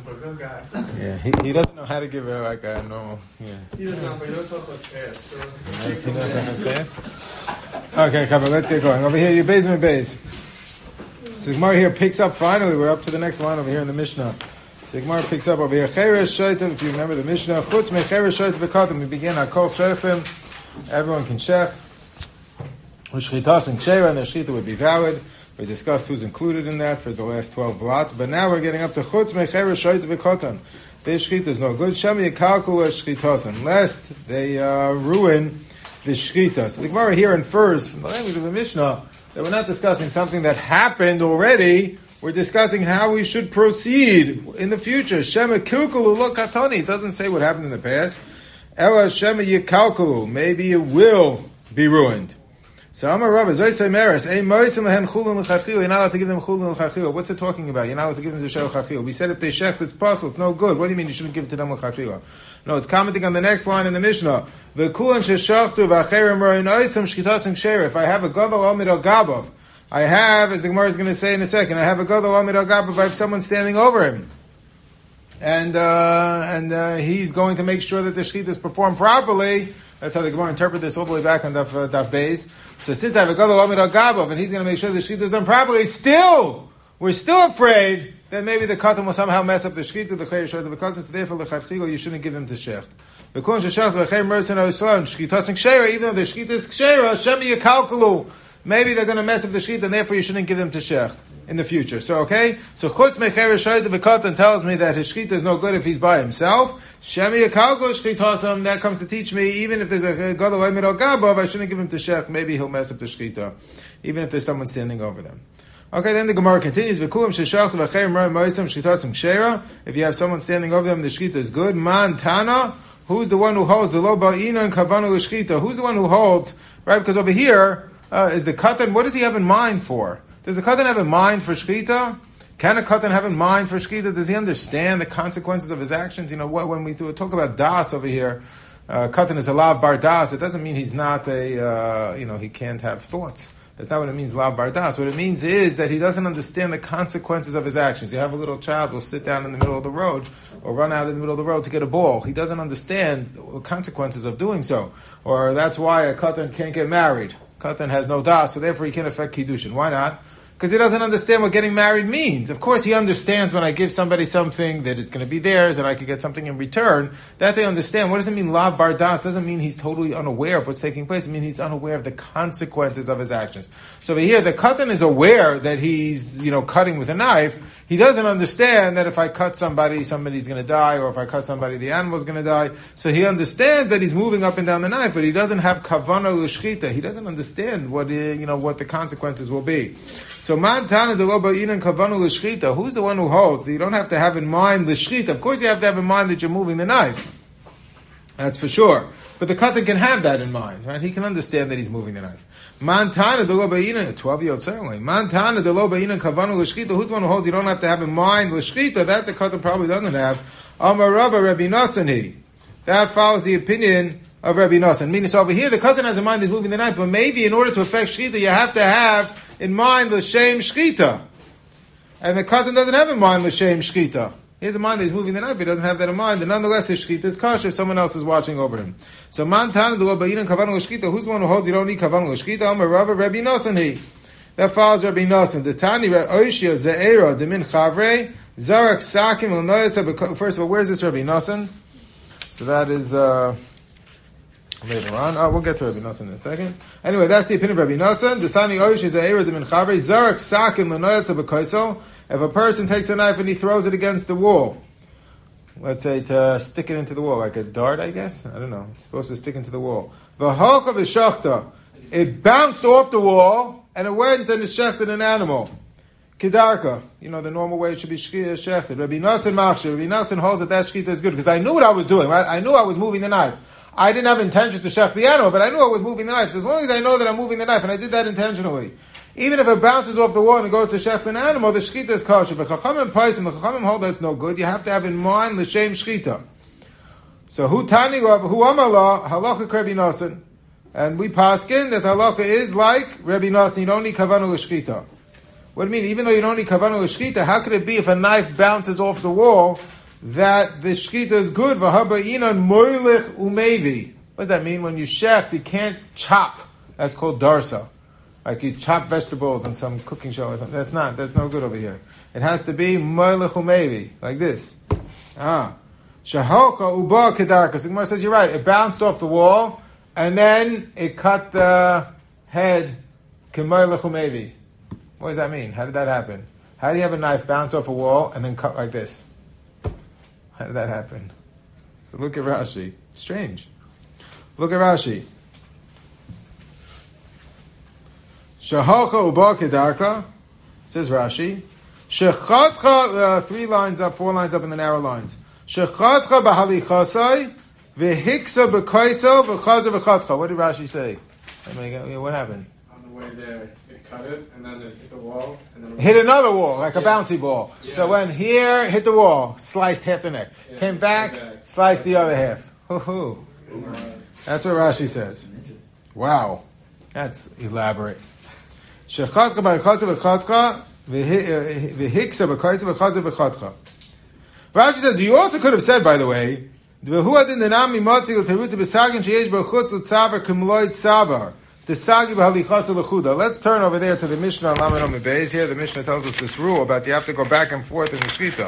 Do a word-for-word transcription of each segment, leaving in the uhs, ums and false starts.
for a good guy. Yeah, he, he doesn't know how to give a, like a normal. Yeah. He doesn't know, but he knows how to pass. So He knows, he knows how to pass. Okay, come on, let's get going. Over here, your basement base. So the Gemara here picks up. Finally, we're up to the next line over here in the Mishnah. So the Gemara picks up over here. Cheresh shaitim. If you remember the Mishnah, chutz me cheresh shaitim v'katim. We begin our kol shechim. Everyone can shech. U'shchitas and kshera, and their shchita would be valid. We discussed who's included in that for the last twelve blot, but now we're getting up to chutz mecher shoyt v'kotan. This shchita is no good. Shemi yikalku shchitas, unless they uh, ruin the shchita. So the Gemara here infers from the language of the Mishnah that we're not discussing something that happened already. We're discussing how we should proceed in the future. Shemi kilkulu lo katoni. It doesn't say what happened in the past. Ela shemi yikalku. Maybe it will be ruined. So Amar Rabba, Zoysay Meres, Ein Moisim Lehen Chulun L'Chachil, you're not allowed to give them Chulun L'Chachil. What's it talking about? You're not allowed to give them Zeshel L'Chachil. We said if they shecht, it's possible, it's no good. What do you mean you shouldn't give it to them L'Chachil? No, it's commenting on the next line in the Mishnah. V'kulan sheshachtu v'acherim roin oisam shchitas and ksher. If I have a gadol omid al gabav, I have, as the Gemara is going to say in a second, I have a gadol omid al gabav, I have someone standing over him. And, uh, and, uh, he's going to make sure that the shchita is performed properly. That's how the Gemara interpret this all the way back on Daf, uh, Daf Beis. So since I have a gadol omid al gabav, and he's going to make sure the shchita is done properly, still, we're still afraid that maybe the katan will somehow mess up the shchita, the chayir shayt, the katan, so therefore the chachilo, you shouldn't give them to shecht. The kun sheshecht v'chayir mertzin ha'yisrael, shchitas and kshera, even though the shchita is kshera, shemi yikalkalu, maybe they're going to mess up the shchita, and therefore you shouldn't give them to shecht in the future. So, okay? So chutz mechayir shayt, the katan tells me that his shchita is no good if he's by himself. Shemi yikalkalu shchitasam, that comes to teach me, even if there's a gadol omid al gabav, I shouldn't give him to shecht, maybe he'll mess up the shchita, even if there's someone standing over them. Okay, then the Gemara continues. If you have someone standing over them, the shchita is good. Man Tana, who's the one who holds the lo ba'ina and kavanu l'shchita? Who's the one who holds, right? Because over here uh, is the katan. What does he have in mind for? Does the katan have in mind for shchita? Can a katan have in mind for shchita? Does he understand the consequences of his actions? You know, what, when we talk about das over here, uh, katan is a lav bar das. It doesn't mean he's not a, uh, you know, he can't have thoughts. That's not what it means, lav bardas. What it means is that he doesn't understand the consequences of his actions. You have a little child who will sit down in the middle of the road or run out in the middle of the road to get a ball. He doesn't understand the consequences of doing so. Or that's why a katan can't get married. Katan has no das, so therefore he can't affect kiddushin. Why not? Because he doesn't understand what getting married means. Of course, he understands when I give somebody something that is going to be theirs and I could get something in return. That they understand. What does it mean, lav bardas? Doesn't mean he's totally unaware of what's taking place. It means he's unaware of the consequences of his actions. So over here, the katan is aware that he's, you know, cutting with a knife. He doesn't understand that if I cut somebody, somebody's going to die, or if I cut somebody, the animal's going to die. So he understands that he's moving up and down the knife, but he doesn't have kavana l'shchita. He doesn't understand what, you know, what the consequences will be. So man tana de lo ba'ina kavanu l'shchita. Who's the one who holds? You don't have to have in mind the shchita. Of course, you have to have in mind that you're moving the knife. That's for sure. But the katan can have that in mind, right? He can understand that he's moving the knife. Man tana de lo ba'ina, a twelve-year-old certainly. Man tana de lo ba'ina kavanu l'shchita. Who's the one who holds? You don't have to have in mind l'shchita. That the katan probably doesn't have. Amar Rava Rabbi Nassan he. That follows the opinion of Rabbi Nassan. Meaning, so over here, the katan has in mind he's moving the knife, but maybe in order to affect shchita, you have to have in mind l'shem shchita. And the katan doesn't have in mind l'shem shchita. He has in mind that he's moving the knife, but he doesn't have that in mind. And nonetheless, his shchita is kosher if someone else is watching over him. So, man tana de lo ba'ina kavanu l'shchita. Who's the one who holds you don't need kavanu l'shchita? Amar Rava Rabbi Nassan he. That follows Rabbi Nassan. The tani oishia ze'era demin chavre zarak sakim l'noyetza. First of all, where's this Rabbi Nassan? So that is, uh, later on. Oh, we'll get to Rabbi Nassan in a second. Anyway, that's the opinion of Rabbi Nassan. The Sani Oish is a Ered min Chavre. Zarak Sakin Lenoyatza B'Koisel. If a person takes a knife and he throws it against the wall, let's say to stick it into the wall, like a dart, I guess? I don't know. It's supposed to stick into the wall. V'Hocha V'Shachta. It bounced off the wall and it went and it shechted an animal. Kedarka. You know, the normal way it should be shechted. Rabbi Nassan Machshir. Rabbi Nassan holds that that shechita is good because I knew what I was doing, right? I knew I was moving the knife. I didn't have intention to shech the animal, but I knew I was moving the knife. So as long as I know that I'm moving the knife, and I did that intentionally, even if it bounces off the wall and it goes to shech an animal, the shechita is kosher. But chachamim paisim, the chachamim hold that's no good. You have to have in mind l'shem shechita. So hu tani rav hu amala halacha Rabbi Nassan, and we paskin that halacha is like Rabbi Nassan. You don't need kavanu l'shechita. What do you mean? Even though you don't need kavanu l'shechita, how could it be if a knife bounces off the wall that the shchita is good. V'haba inon moilich umevi. What does that mean? When you shecht, you can't chop. That's called darsa. Like you chop vegetables on some cooking show or something. That's not. That's no good over here. It has to be moilich umevi, like this. Ah. Shahoka uba kedarka. So the Gemara says you're right. It bounced off the wall, and then it cut the head. Kemoilich umevi. What does that mean? How did that happen? How do you have a knife bounce off a wall and then cut like this? How did that happen? So look at Rashi. Strange. Look at Rashi. Shahocha uba kedarka, says Rashi. Shechatcha, uh, three lines up, four lines up in the narrow lines. Shechatcha b'halichasai, v'hiksa b'koiso, v'chaza v'chatcha. What did Rashi say? What happened? On the way there, it cut it, and then it hit the wall. And then it hit another wall, like yeah. a bouncy ball. Yeah. So when here, hit the wall, sliced half the neck. Yeah. Came back, back, sliced the other half. Hoo-hoo. That's what Rashi says. Wow. That's elaborate. Shechatcha b'chazah v'chatcha, v'hiksa b'kaisa v'chazah v'chatcha. Rashi says, you also could have said, by the way, v'hu adin denami matzi l'teruta b'sagin sheyesh b'chutz l'tzavar k'mloi tzavar. Let's turn over there to the Mishnah on Lamed Amud Beis. Here the Mishnah tells us this rule about you have to go back and forth in the Shechita.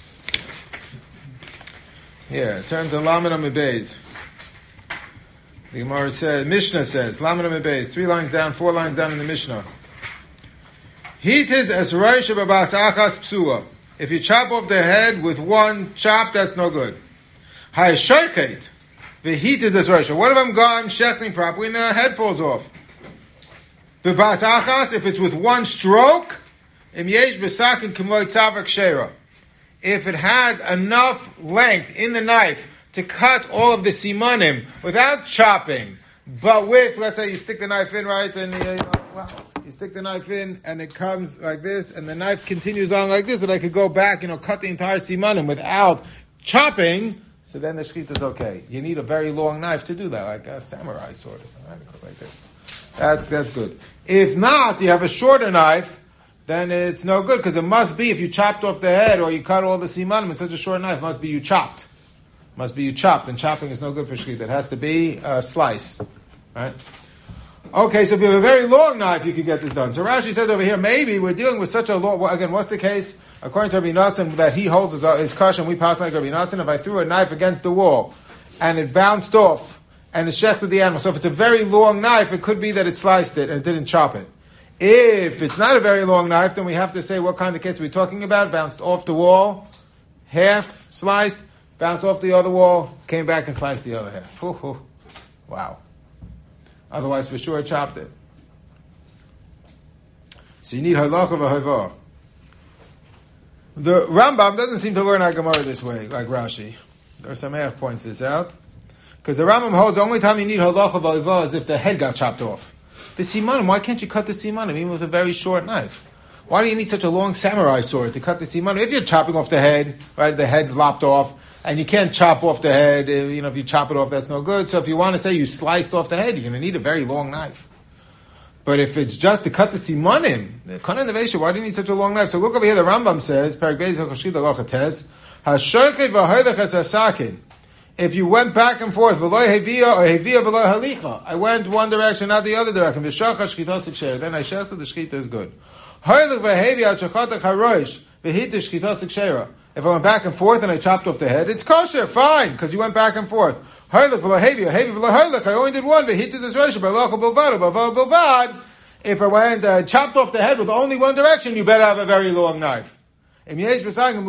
Here, turn to Lamed Amud Beis. The Gemara says, Mishnah says, Lamed Amud Beis, three lines down, four lines down in the Mishnah. Heat is as roish babas achas psua. If you chop off the head with one chop, that's no good. Hay shoichet. The heat is this ratio. What if I'm gone shechting properly and the head falls off? B'bas achas, if it's with one stroke, im yesh b'sakin k'moy tzavak sheira. If it has enough length in the knife to cut all of the simanim without chopping, but with, let's say you stick the knife in, right, and you, know, well, you stick the knife in and it comes like this, and the knife continues on like this, and I could go back, you know, cut the entire simanim without chopping. So then the shechita is okay. You need a very long knife to do that, like a samurai sword or something. Right? It goes like this. That's that's good. If not, you have a shorter knife, then it's no good, because it must be, if you chopped off the head or you cut all the simanim, it's such a short knife, it must be you chopped. It must be you chopped, and chopping is no good for shechita. It has to be a slice. Right? Okay, so if you have a very long knife, you could get this done. So Rashi said over here, maybe we're dealing with such a long, well, again, what's the case? According to Rabbi Nassim, that he holds his, his caution, we pass like Rabbi Nassim, if I threw a knife against the wall, and it bounced off, and it shechted the animal. So if it's a very long knife, it could be that it sliced it, and it didn't chop it. If it's not a very long knife, then we have to say what kind of case we're talking about. Bounced off the wall, half sliced, bounced off the other wall, came back and sliced the other half. Ooh, ooh. Wow. Otherwise, for sure, chopped it. So you need halacha v'havah. The Rambam doesn't seem to learn our Gemara this way, like Rashi. Or Sameach points this out. Because the Rambam holds the only time you need halacha v'havah is if the head got chopped off. The simanim, why can't you cut the simanim even with a very short knife? Why do you need such a long samurai sword to cut the simanim? If you're chopping off the head, right, the head lopped off, and you can't chop off the head, you know, if you chop it off, that's no good. So if you want to say you sliced off the head, you're going to need a very long knife. But if it's just to cut the simanim, the kanan nevesha, why do you need such a long knife? So look over here, the Rambam says, Perek Beis HaChoshit Halacha Tes, HaShoket v'Hoydech HaSasakin. If you went back and forth, v'loy hevia or hevia v'loy halicha, I went one direction, not the other direction, v'shacha shchita sikshera, then I shechta, the shchita is good. Hoydech v'hevia shachatach harosh, v'hit shchita sikshera. If I went back and forth and I chopped off the head, it's kosher, fine, because you went back and forth. Hoylech v'lo hevia, hevia v'lo hoylech, I only did one, v'hit this rosh, b'locha b'lvad, b'lvad b'lvad. If I went uh, chopped off the head with only one direction, you better have a very long knife. If it's double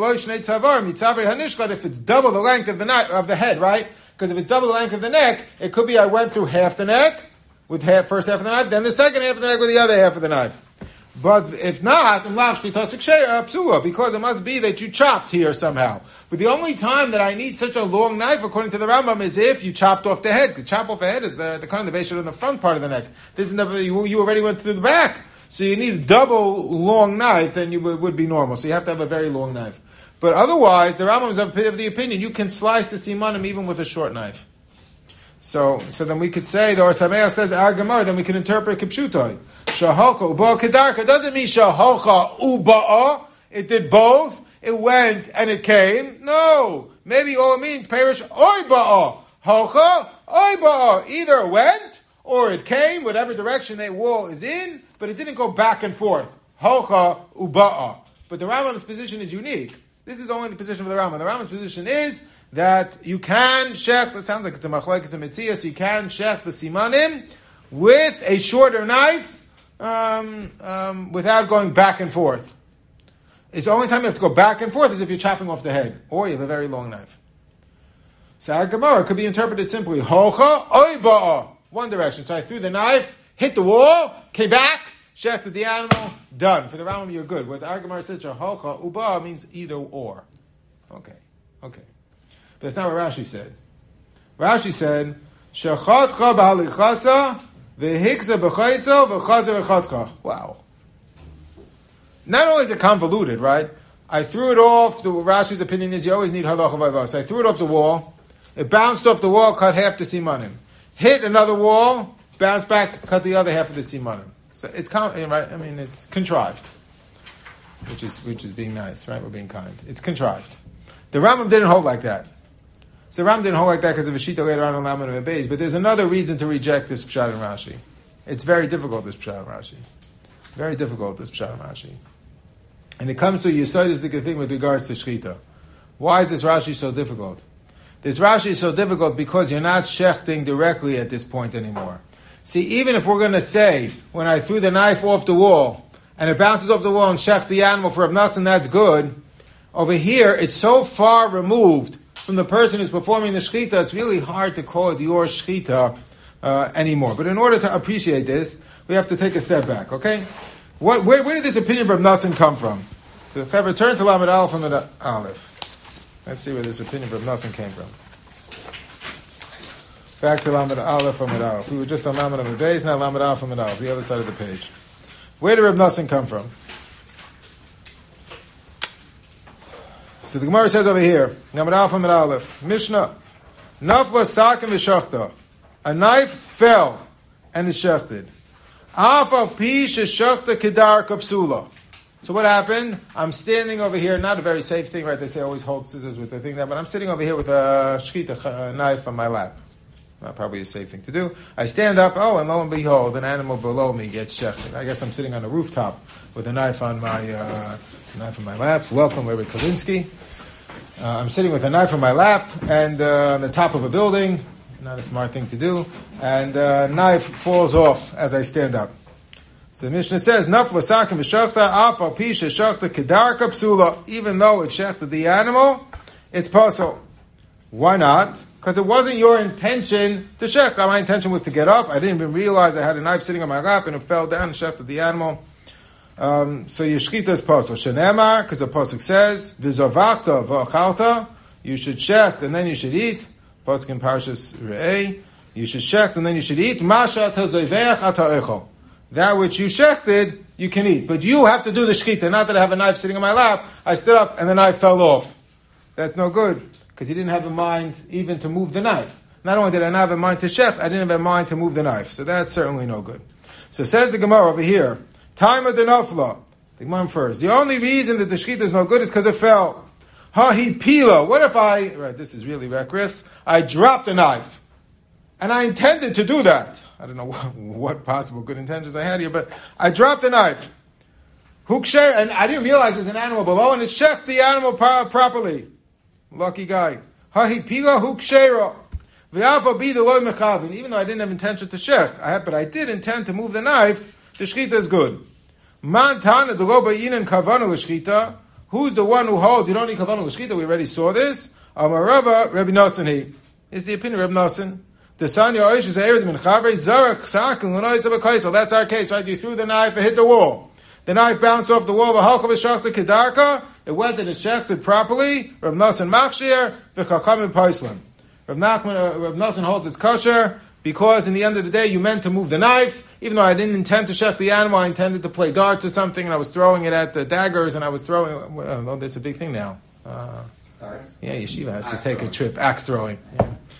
the length of the neck, of the head, right? Because if it's double the length of the neck, it could be I went through half the neck with half, first half of the knife, then the second half of the neck with the other half of the knife. But if not, because it must be that you chopped here somehow. But the only time that I need such a long knife, according to the Rambam, is if you chopped off the head. The chop off the head is the, the kind of the veshet on the front part of the neck. This is the, you, you already went through the back. So you need a double long knife, then you would, would be normal. So you have to have a very long knife. But otherwise, the Rambam is of the opinion you can slice the simanim even with a short knife. So, so then we could say, the Or Sameach says our Gemara, then we can interpret kipshutai. Shahocha uba kedarka doesn't mean shahocha uba. It did both. it went and it came. No. Maybe all it means, perish oy ba'a. Halcha oy ba'a. Either it went or it came, whatever direction that wall is in, but it didn't go back and forth. Halcha uba'a. But the Rambam's position is unique. This is only the position of the Rambam. The Rambam's position is that you can shech, it sounds like it's a machlek, it's a mitzvah, so you can shech the simanim with a shorter knife um, um, without going back and forth. It's the only time you have to go back and forth is if you're chopping off the head, or you have a very long knife. So our Gemara could be interpreted simply, Holcha oy ba'a, one direction. So I threw the knife, hit the wall, came back, shechted the animal, done. For the Rambam, you're good. What our Gemara says, Holcha uba'a means either or. Okay, okay. But that's not what Rashi said. Rashi said, Shechatcha b'halichasa, v'hiksa b'chaysa, v'chazer v'chatcha. Wow. Not only is it convoluted, right? I threw it off, the Rashi's opinion is you always need halacha v'ayva. So I threw it off the wall, it bounced off the wall, cut half the simanim. Hit another wall, bounced back, cut the other half of the simanim. So it's, right? I mean, it's contrived. Which is, which is being nice, right? We're being kind. It's contrived. The Rambam didn't hold like that. So Ram didn't hold like that because of a shita later on in Laman and Beis. But there's another reason to reject this Pshat and Rashi. It's very difficult, this Pshat and Rashi. Very difficult, this Pshat and Rashi. And it comes to a Yesodistic thing with regards to Shchita. Why is this Rashi so difficult? This Rashi is so difficult because you're not shechting directly at this point anymore. See, even if we're going to say, when I threw the knife off the wall, and it bounces off the wall and shechs the animal for Rav Nosson, that's good. Over here, it's so far removed from the person who's performing the shchita, it's really hard to call it your shchita uh, anymore. But in order to appreciate this, we have to take a step back, okay? What, where, where did this opinion of Rav Nosson come from? So if I return to Lamed Aleph from the Aleph. Let's see where this opinion of Rav Nosson came from. Back to Lamed Aleph from the Aleph. We were just on Lamed Aleph Beis, now Lamed Aleph from the Aleph, the other side of the page. Where did Rav Nosson come from? So the Gemara says over here, Lamed Aleph from the Aleph, Mishnah, Nafla Sakim v'shachta. A knife fell and is shechted. Afav pi sheshachta kedar kapsula. So what happened? I'm standing over here, not a very safe thing, right? They say always hold scissors with the thing there, but I'm sitting over here with a shchita knife on my lap. Not probably a safe thing to do. I stand up, oh, and lo and behold, an animal below me gets shechted. I guess I'm sitting on a rooftop with a knife on my uh, knife on my lap. Welcome, Larry Kavinsky. Uh, I'm sitting with a knife on my lap and uh, on the top of a building. Not a smart thing to do. And a uh, knife falls off as I stand up. So the Mishnah says, Nafla sakim v'shachta, afa pisha shachta kedar kapsula. Even though it shechted the animal, it's possible. Why not? Because it wasn't your intention to shech. My intention was to get up. I didn't even realize I had a knife sitting on my lap and it fell down and shechted the animal. Um, so your shchita is possible. Shenemar, because the pasuk says, v'zovachta v'achalta, you should shecht and then you should eat. Pasuk in Parshas Re'eh, you should shecht and then you should eat. Masha tazoivech ata'echo. That which you shechted, you can eat. But you have to do the shchita. Not that I have a knife sitting on my lap. I stood up and the knife fell off. That's no good. Because he didn't have in mind even to move the knife. Not only did I not have in mind to shecht, I didn't have in mind to move the knife. So that's certainly no good. So says the Gemara over here, time of the nafla. The Gemara first. The only reason that the shchita is no good is because it fell. Ha hi pila. What if I, right, this is really reckless. I dropped the knife. And I intended to do that. I don't know what, what possible good intentions I had here, but I dropped the knife. Huksher, and I didn't realize there's an animal below, and it checks the animal pro- properly. Lucky guy. Hahi pila hukshera. V'afa bi deloy mechavin. Even though I didn't have intention to shech, I had, but I did intend to move the knife. The shchita is good. Man tana delo ba'inan kavanu l'shchita. Who's the one who holds? You don't need kavanu l'shchita. We already saw this. Amarava Rabbi Nosson. He is the opinion of Rabbi Nosson. The Sanya Oish is Ered min Chavre Zarak Sakin L'noitz of a Kaisel. That's our case, right? You threw the knife, it hit the wall. The knife bounced off the wall. V'halcha v'shachta kedarka. It went and it shechted properly. Rav Nosson Machshir v'chachamim Paislim. Rav Nachman, uh, Rav Nosson holds it's kosher because in the end of the day you meant to move the knife. Even though I didn't intend to shech the animal, I intended to play darts or something, and I was throwing it at the daggers, and I was throwing. Well, oh, there's a big thing now. Uh, darts. Yeah, yeshiva has to take a trip. Axe throwing. Yeah.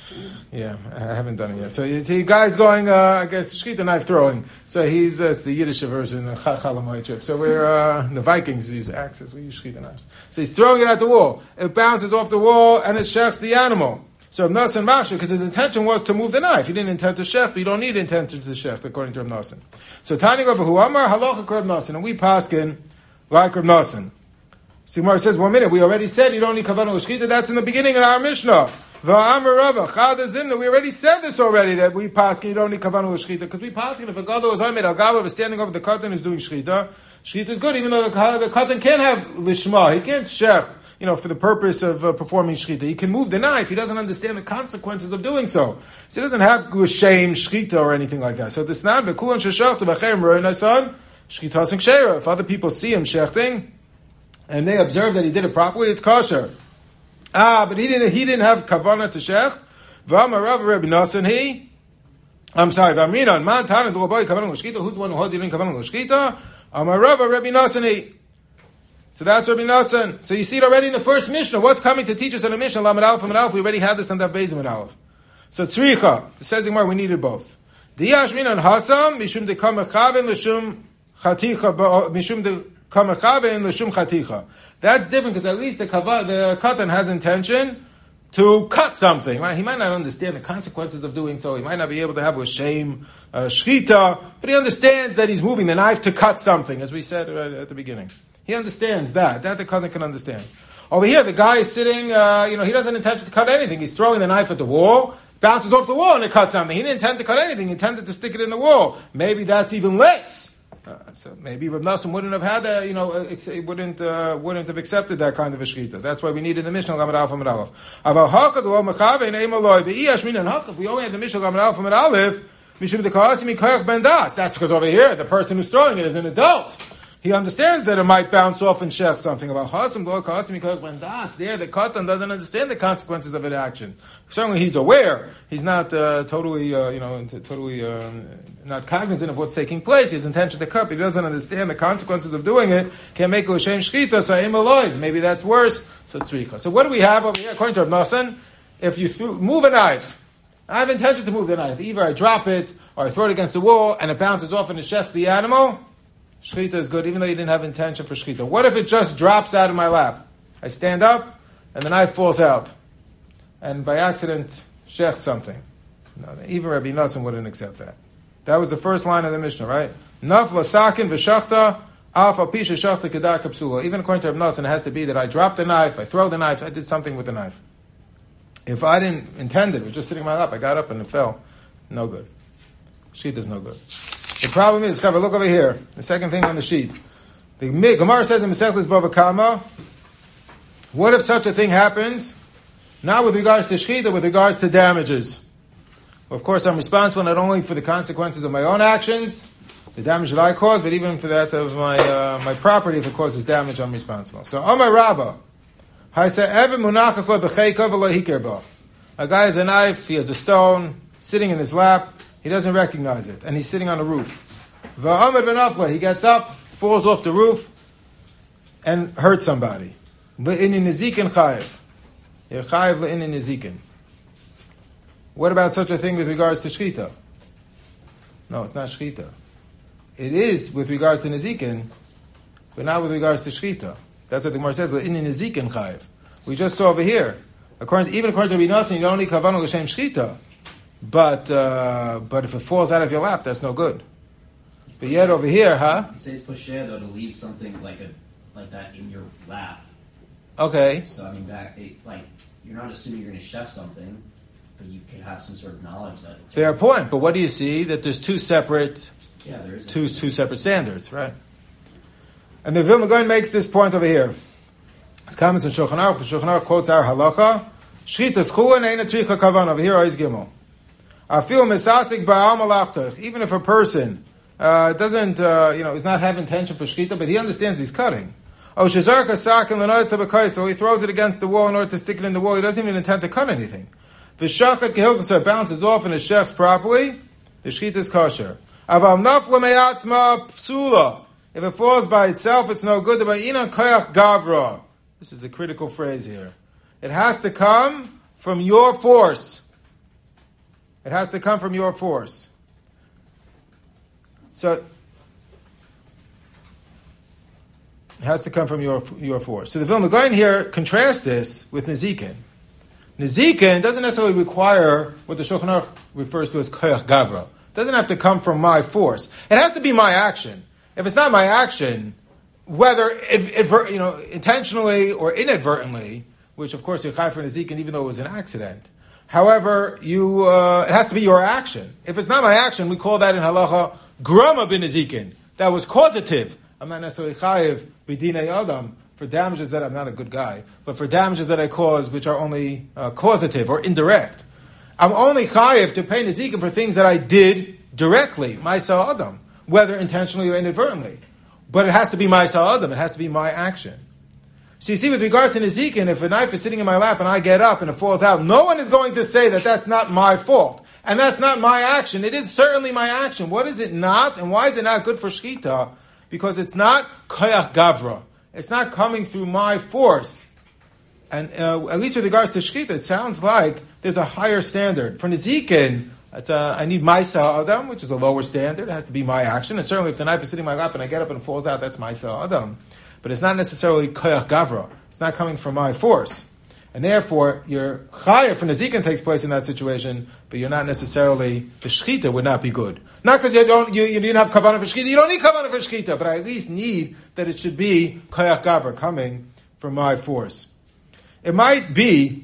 Yeah, I haven't done it yet. So the guy's going, uh, I guess, shechita knife throwing. So he's, uh, it's the Yiddish version of Chalamoy trip. So we're, uh, the Vikings use axes, we use shechita knives. So he's throwing it at the wall. It bounces off the wall and it shechs the animal. So Rav Nosson Machshir, because his intention was to move the knife. He didn't intend to shech, but you don't need intention to shech, according to Rav Nosson. So Tani Rav Amar, halacha Rav Nosson. And we paskin like Rav Nosson. Sigmar says, one minute, we already said you don't need kavanah l'shchita. That's in the beginning of our Mishnah. V'amar Rava, Chada Zimna. We already said this already, that we paskin you don't need kavanah l'shchita. Because we paskin if a gadol is oimed, al gava is standing over the katan who's doing shchita. Shchita is good, even though the, the katan can't have lishma. He can't shecht, you know, for the purpose of uh, performing shchita. He can move the knife. He doesn't understand the consequences of doing so. So he doesn't have l'shem shchita or anything like that. So this not v'kulan sheshachtu v'cheim roi nasan shchita sing sheira. If other people see him shechting, and they observe that he did it properly, it's kosher. Ah, but he didn't. He didn't have kavanah to shech. V'amar Rav Rabbi Nosson he. I'm sorry. V'amrinan man tanan d'roboy kavanah l'shchita. Who's the one who holds you in kavanah l'shchita? Amar Rav Rabbi Nosson he. So that's Rabbi Nosson. So you see it already in the first Mishnah. What's coming to teach us in the Mishnah? Lamed Aleph and Aleph. We already had this on that Beis and Aleph. So tzricha. It says in we needed both. Diyash minan hasam mishum dekam echaven l'shum chaticha mishum de. That's different because at least the kava, the katan has intention to cut something, right? He might not understand the consequences of doing so. He might not be able to have a shame, uh, shchita, but he understands that he's moving the knife to cut something, as we said right at the beginning. He understands that. That the katan can understand. Over here, the guy is sitting, uh, you know, he doesn't intend to cut anything. He's throwing the knife at the wall, bounces off the wall, and it cuts something. He didn't intend to cut anything. He intended to stick it in the wall. Maybe that's even less. Uh, so maybe Rav Nosson wouldn't have had that, you know, ex- wouldn't uh, wouldn't have accepted that kind of a shchita. That's why we needed the Mishnah Lamed Aleph Amud Aleph. If we only had the Mishnah Lamed Aleph Amud Aleph, that's because over here the person who's throwing it is an adult. He understands that it might bounce off and shech something. About Hasim, there the katan doesn't understand the consequences of an action. Certainly he's aware. He's not uh, totally, uh, you know, totally uh, not cognizant of what's taking place. His intention to cut, but he doesn't understand the consequences of doing it. Can't make a l'shem shchita, so aim aloid. Maybe that's worse. So tzricha. So what do we have over here? According to Rav Nosson, if you threw, move a knife, I have intention to move the knife. Either I drop it or I throw it against the wall and it bounces off and it shechs the animal. Shchita is good, even though you didn't have intention for shchita. What if it just drops out of my lap? I stand up, and the knife falls out, and by accident, shech something. No, even Rabbi Nosson wouldn't accept that. That was the first line of the Mishnah, right? Nafla sakin v'shachta af apisha shachta kedar kapsula. Even according to Rabbi Nosson, it has to be that I drop the knife, I throw the knife, I did something with the knife. If I didn't intend it, it was just sitting in my lap, I got up and it fell. No good. Shchita is no good. The problem is, Chaver, look over here. The second thing on the sheet. The Gemara says in Masechtas Bava Kama, what if such a thing happens? Not with regards to shchita, with regards to damages. Well, of course, I'm responsible not only for the consequences of my own actions, the damage that I caused, but even for that of my uh, my property. If it causes damage, I'm responsible. So, Amar Rabba, a guy has a knife, he has a stone, sitting in his lap. He doesn't recognize it, and he's sitting on a roof. He gets up, falls off the roof, and hurts somebody. What about such a thing with regards to shchita? No, it's not shchita. It is with regards to nezikin, but not with regards to shchita. That's what the Gemara says. We just saw over here. According to, even according to Rabbi Nosson, you don't need kavanah l'shem shchita. But uh, but if it falls out of your lap, that's no good. But yet over here, huh? You say it's posher though to leave something like a like that in your lap. Okay. So I mean that it, like you're not assuming you're going to chef something, but you can have some sort of knowledge that. Fair point. But what do you see? That there's two separate. Yeah, there is. Two two separate standards, right? And the Vilna Gaon makes this point over here. It's comments on Shulchan Aruch. The Shulchan Aruch quotes our halacha. Shchitas chulin ein tzricha kavan. Over here, Ois Gimel. Even if a person uh, doesn't, uh, you know, is not having intention for shchita, but he understands he's cutting. So he throws it against the wall in order to stick it in the wall. He doesn't even intend to cut anything. The shachat kehilkasa bounces off and it shechs properly. The shchita is kosher. If it falls by itself, it's no good. This is a critical phrase here. It has to come from your force. It has to come from your force. So it has to come from your your force. So the Vilna Gaon here contrasts this with Nezikin. Nezikin doesn't necessarily require what the Shulchan Aruch refers to as koyach gavra. It doesn't have to come from my force. It has to be my action. If it's not my action, whether if, if you know intentionally or inadvertently, which of course you're chai for Nezikin even though it was an accident. However, you uh, it has to be your action. If it's not my action, we call that in halacha grama bin Nezikin. That was causative. I'm not necessarily chayiv b'dinei adam for damages that I'm not a good guy, but for damages that I cause which are only uh, causative or indirect. I'm only chayiv to pay Nezikin for things that I did directly, ma'aseh adam, whether intentionally or inadvertently. But it has to be ma'aseh adam. It has to be my action. So you see, with regards to Nezikin, if a knife is sitting in my lap and I get up and it falls out, no one is going to say that that's not my fault. And that's not my action. It is certainly my action. What is it not? And why is it not good for shchita? Because it's not koyach gavra. It's not coming through my force. And uh, at least with regards to shchita, it sounds like there's a higher standard. For Nezikin, it's, uh, I need ma'aseh adam, which is a lower standard. It has to be my action. And certainly if the knife is sitting in my lap and I get up and it falls out, that's ma'aseh adam. But it's not necessarily koyach gavra. It's not coming from my force. And therefore, your chaya for Nezikin takes place in that situation, but you're not necessarily, the shchita would not be good. Not because you don't, you, you didn't have kavanah for shchita, you don't need kavanah for shchita, but I at least need that it should be koyach gavra, coming from my force. It might be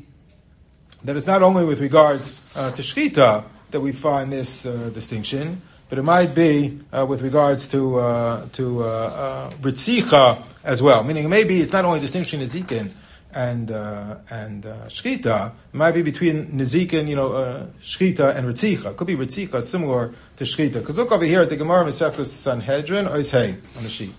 that it's not only with regards uh, to shchita that we find this uh, distinction, but it might be uh, with regards to uh, to uh, uh, ritzicha as well. Meaning, maybe it's not only distinction Nezikin and uh, and uh, shchita. It might be between Nezikin, you know, uh, shchita and ritzicha. It could be ritzicha similar to shchita. Because look over here at the Gemara Masechtas Sanhedrin, Ois Hey on the sheet.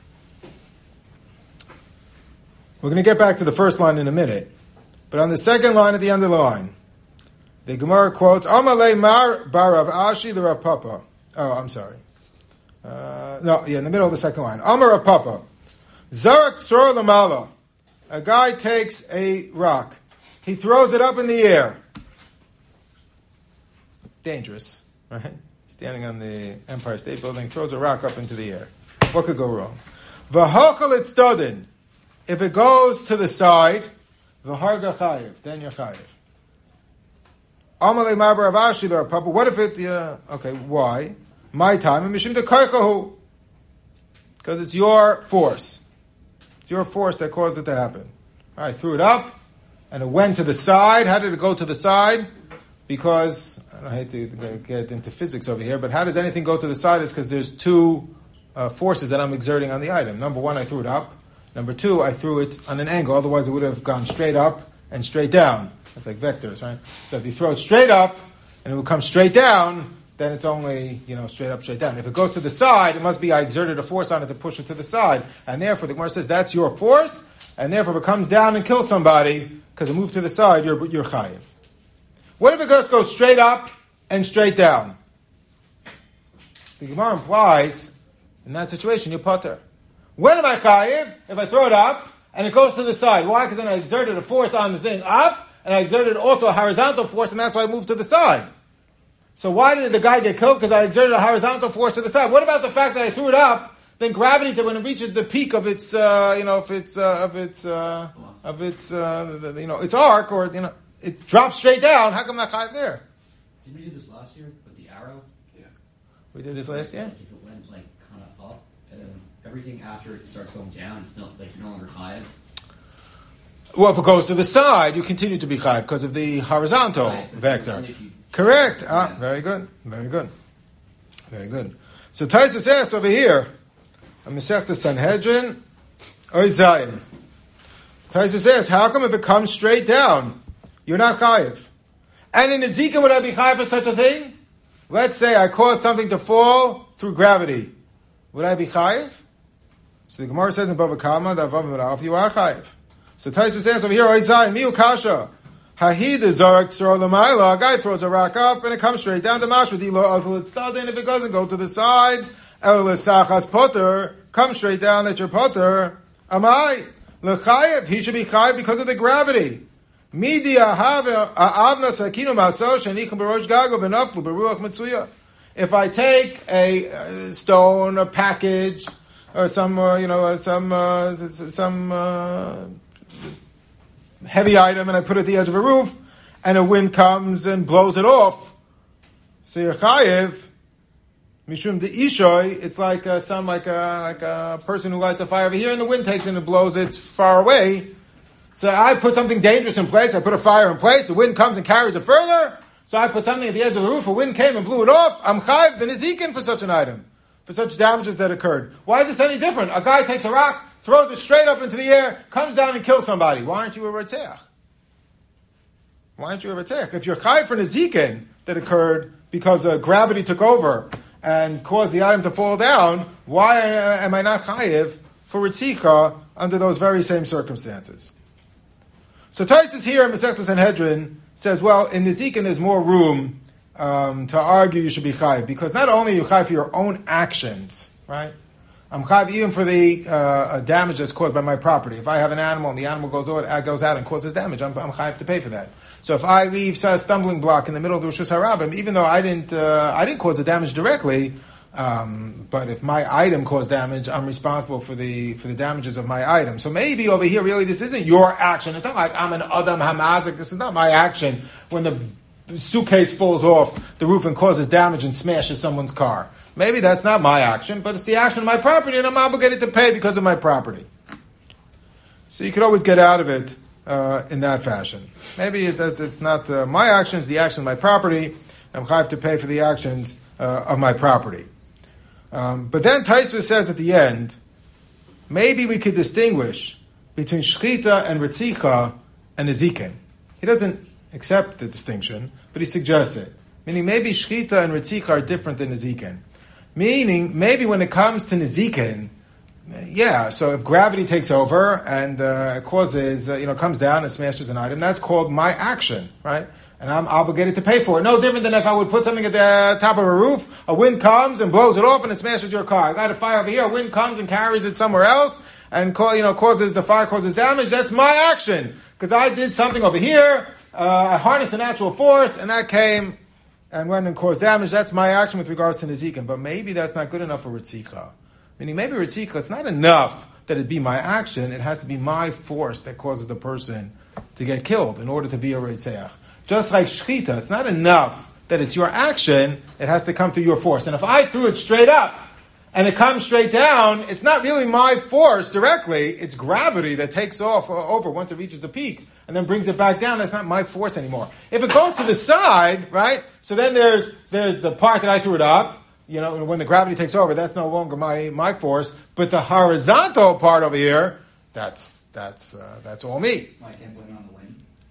We're going to get back to the first line in a minute, but on the second line at the end of the line, the Gemara quotes Amalei Mar Barav Ashi the Rav Papa. Oh, I'm sorry. Uh, no, yeah, in the middle of the second line. Amar Rav Papa. Zarak Tzor Lamala. A guy takes a rock. He throws it up in the air. Dangerous, right? Standing on the Empire State Building, throws a rock up into the air. What could go wrong? V'hokal itztadin. If it goes to the side, v'harga chayiv. Then you're chayiv. Amalei Mabar Avashi Rav Papa. What if it? Yeah, okay, why? My time and mishim dekoychahu. Because it's your force. It's your force that caused it to happen. I threw it up, and it went to the side. How did it go to the side? Because, I don't hate to get into physics over here, but how does anything go to the side? Is because there's two uh, forces that I'm exerting on the item. Number one, I threw it up. Number two, I threw it on an angle. Otherwise, it would have gone straight up and straight down. It's like vectors, right? So if you throw it straight up, and it would come straight down, then it's only, you know, straight up, straight down. If it goes to the side, it must be I exerted a force on it to push it to the side. And therefore, the Gemara says, that's your force, and therefore if it comes down and kills somebody, because it moved to the side, you're, you're chayiv. What if it goes, goes straight up and straight down? The Gemara implies, in that situation, you're potter. When am I chayiv? If I throw it up, and it goes to the side. Why? Because then I exerted a force on the thing up, and I exerted also a horizontal force, and that's why I moved to the side. So why did the guy get killed? Because I exerted a horizontal force to the side. What about the fact that I threw it up? Then gravity, when it reaches the peak of its, uh, you know, of its, uh, of its, uh, of its, uh, the, you know, its arc, or you know, it drops straight down. How come that chayiv there? Did we do this last year with the arrow? Yeah. We did this last year. Like if it went like kind of up, and then everything after it starts going down, it's not like no longer chayiv. Well, if it goes to the side, you continue to be chayiv because of the horizontal Right, vector. you, Correct. Yeah. Ah, very good. Very good. Very good. So Taisus asks over here, a Masechta Sanhedrin, Oy Zayin. Taisus asks, how come if it comes straight down, you're not chayiv? And in Nezikin, would I be chayiv for such a thing? Let's say I caused something to fall through gravity. Would I be chayiv? So the Gemara says in Bava Kama, that Vav you are chayiv. So Taisus asks over here, Oy Zayin, Miu Kasha. Hahid zarak tzor l'mayla. A guy throws a rock up and it comes straight down to mashvadilo azul itztadin. If it doesn't go to the side, el l'sachas potter, come straight down at your potter. Amai l'chayev. He should be chayev because of the gravity. Midi ahave avna sakinu maso shenichim berosh gago v'naflu beruach mitzuya. If I take a uh, stone, a package, or some, uh, you know, uh, some uh, some uh, heavy item, and I put it at the edge of a roof, and a wind comes and blows it off, so you're chayiv. Mishum de ishoy, it's like uh, some like a like a person who lights a fire over here, and the wind takes it and it blows it far away. So I put something dangerous in place. I put a fire in place. The wind comes and carries it further. So I put something at the edge of the roof. A wind came and blew it off. I'm chayiv ben ezikin for such an item, for such damages that occurred. Why is this any different? A guy takes a rock, throws it straight up into the air, comes down and kills somebody. Why aren't you a retzeach? Why aren't you a retzeach? If you're chayiv for nezikin that occurred because uh, gravity took over and caused the item to fall down, why uh, am I not chayiv for ritzicha under those very same circumstances? So Taisus here in Masechtas Sanhedrin says, well, in nezikin there's more room um, to argue you should be chayiv, because not only are you chayiv for your own actions, right? I'm chayiv even for the uh, damage that's caused by my property. If I have an animal and the animal goes out, goes out and causes damage, I'm, I'm chayiv to pay for that. So if I leave a stumbling block in the middle of the Rishus Harabim, even though I didn't, uh, I didn't cause the damage directly, um, but if my item caused damage, I'm responsible for the for the damages of my item. So maybe over here, really, this isn't your action. It's not like I'm an Adam Hamazik. This is not my action when the suitcase falls off the roof and causes damage and smashes someone's car. Maybe that's not my action, but it's the action of my property, and I'm obligated to pay because of my property. So you could always get out of it uh, in that fashion. Maybe it, it's, it's not uh, my actions, the action of my property. I'm chayav to pay for the actions uh, of my property. Um, but then Taisva says at the end, maybe we could distinguish between shchita and ritzicha and nezikin. He doesn't accept the distinction, but he suggests it. Meaning maybe shchita and ritzicha are different than nezikin. Meaning, maybe when it comes to nezikin, yeah, so if gravity takes over and uh, causes, uh, you know, comes down and smashes an item, that's called my action, right? And I'm obligated to pay for it. No different than if I would put something at the top of a roof, a wind comes and blows it off and it smashes your car. I got a fire over here, a wind comes and carries it somewhere else and, you know, causes, the fire causes damage. That's my action. Because I did something over here, uh, I harnessed a natural force and that came and went and caused damage. That's my action with regards to nezikin. But maybe that's not good enough for ritzicha. Meaning maybe ritzicha, it's not enough that it be my action. It has to be my force that causes the person to get killed in order to be a ritzeach. Just like shchita, it's not enough that it's your action, it has to come through your force. And if I threw it straight up and it comes straight down, it's not really my force directly, it's gravity that takes off over once it reaches the peak and then brings it back down. That's not my force anymore. If it goes to the side, right, so then there's there's the part that I threw it up, you know, when the gravity takes over, that's no longer my, my force, but the horizontal part over here, that's that's uh, that's all me. Well, I can't blame it on the wind.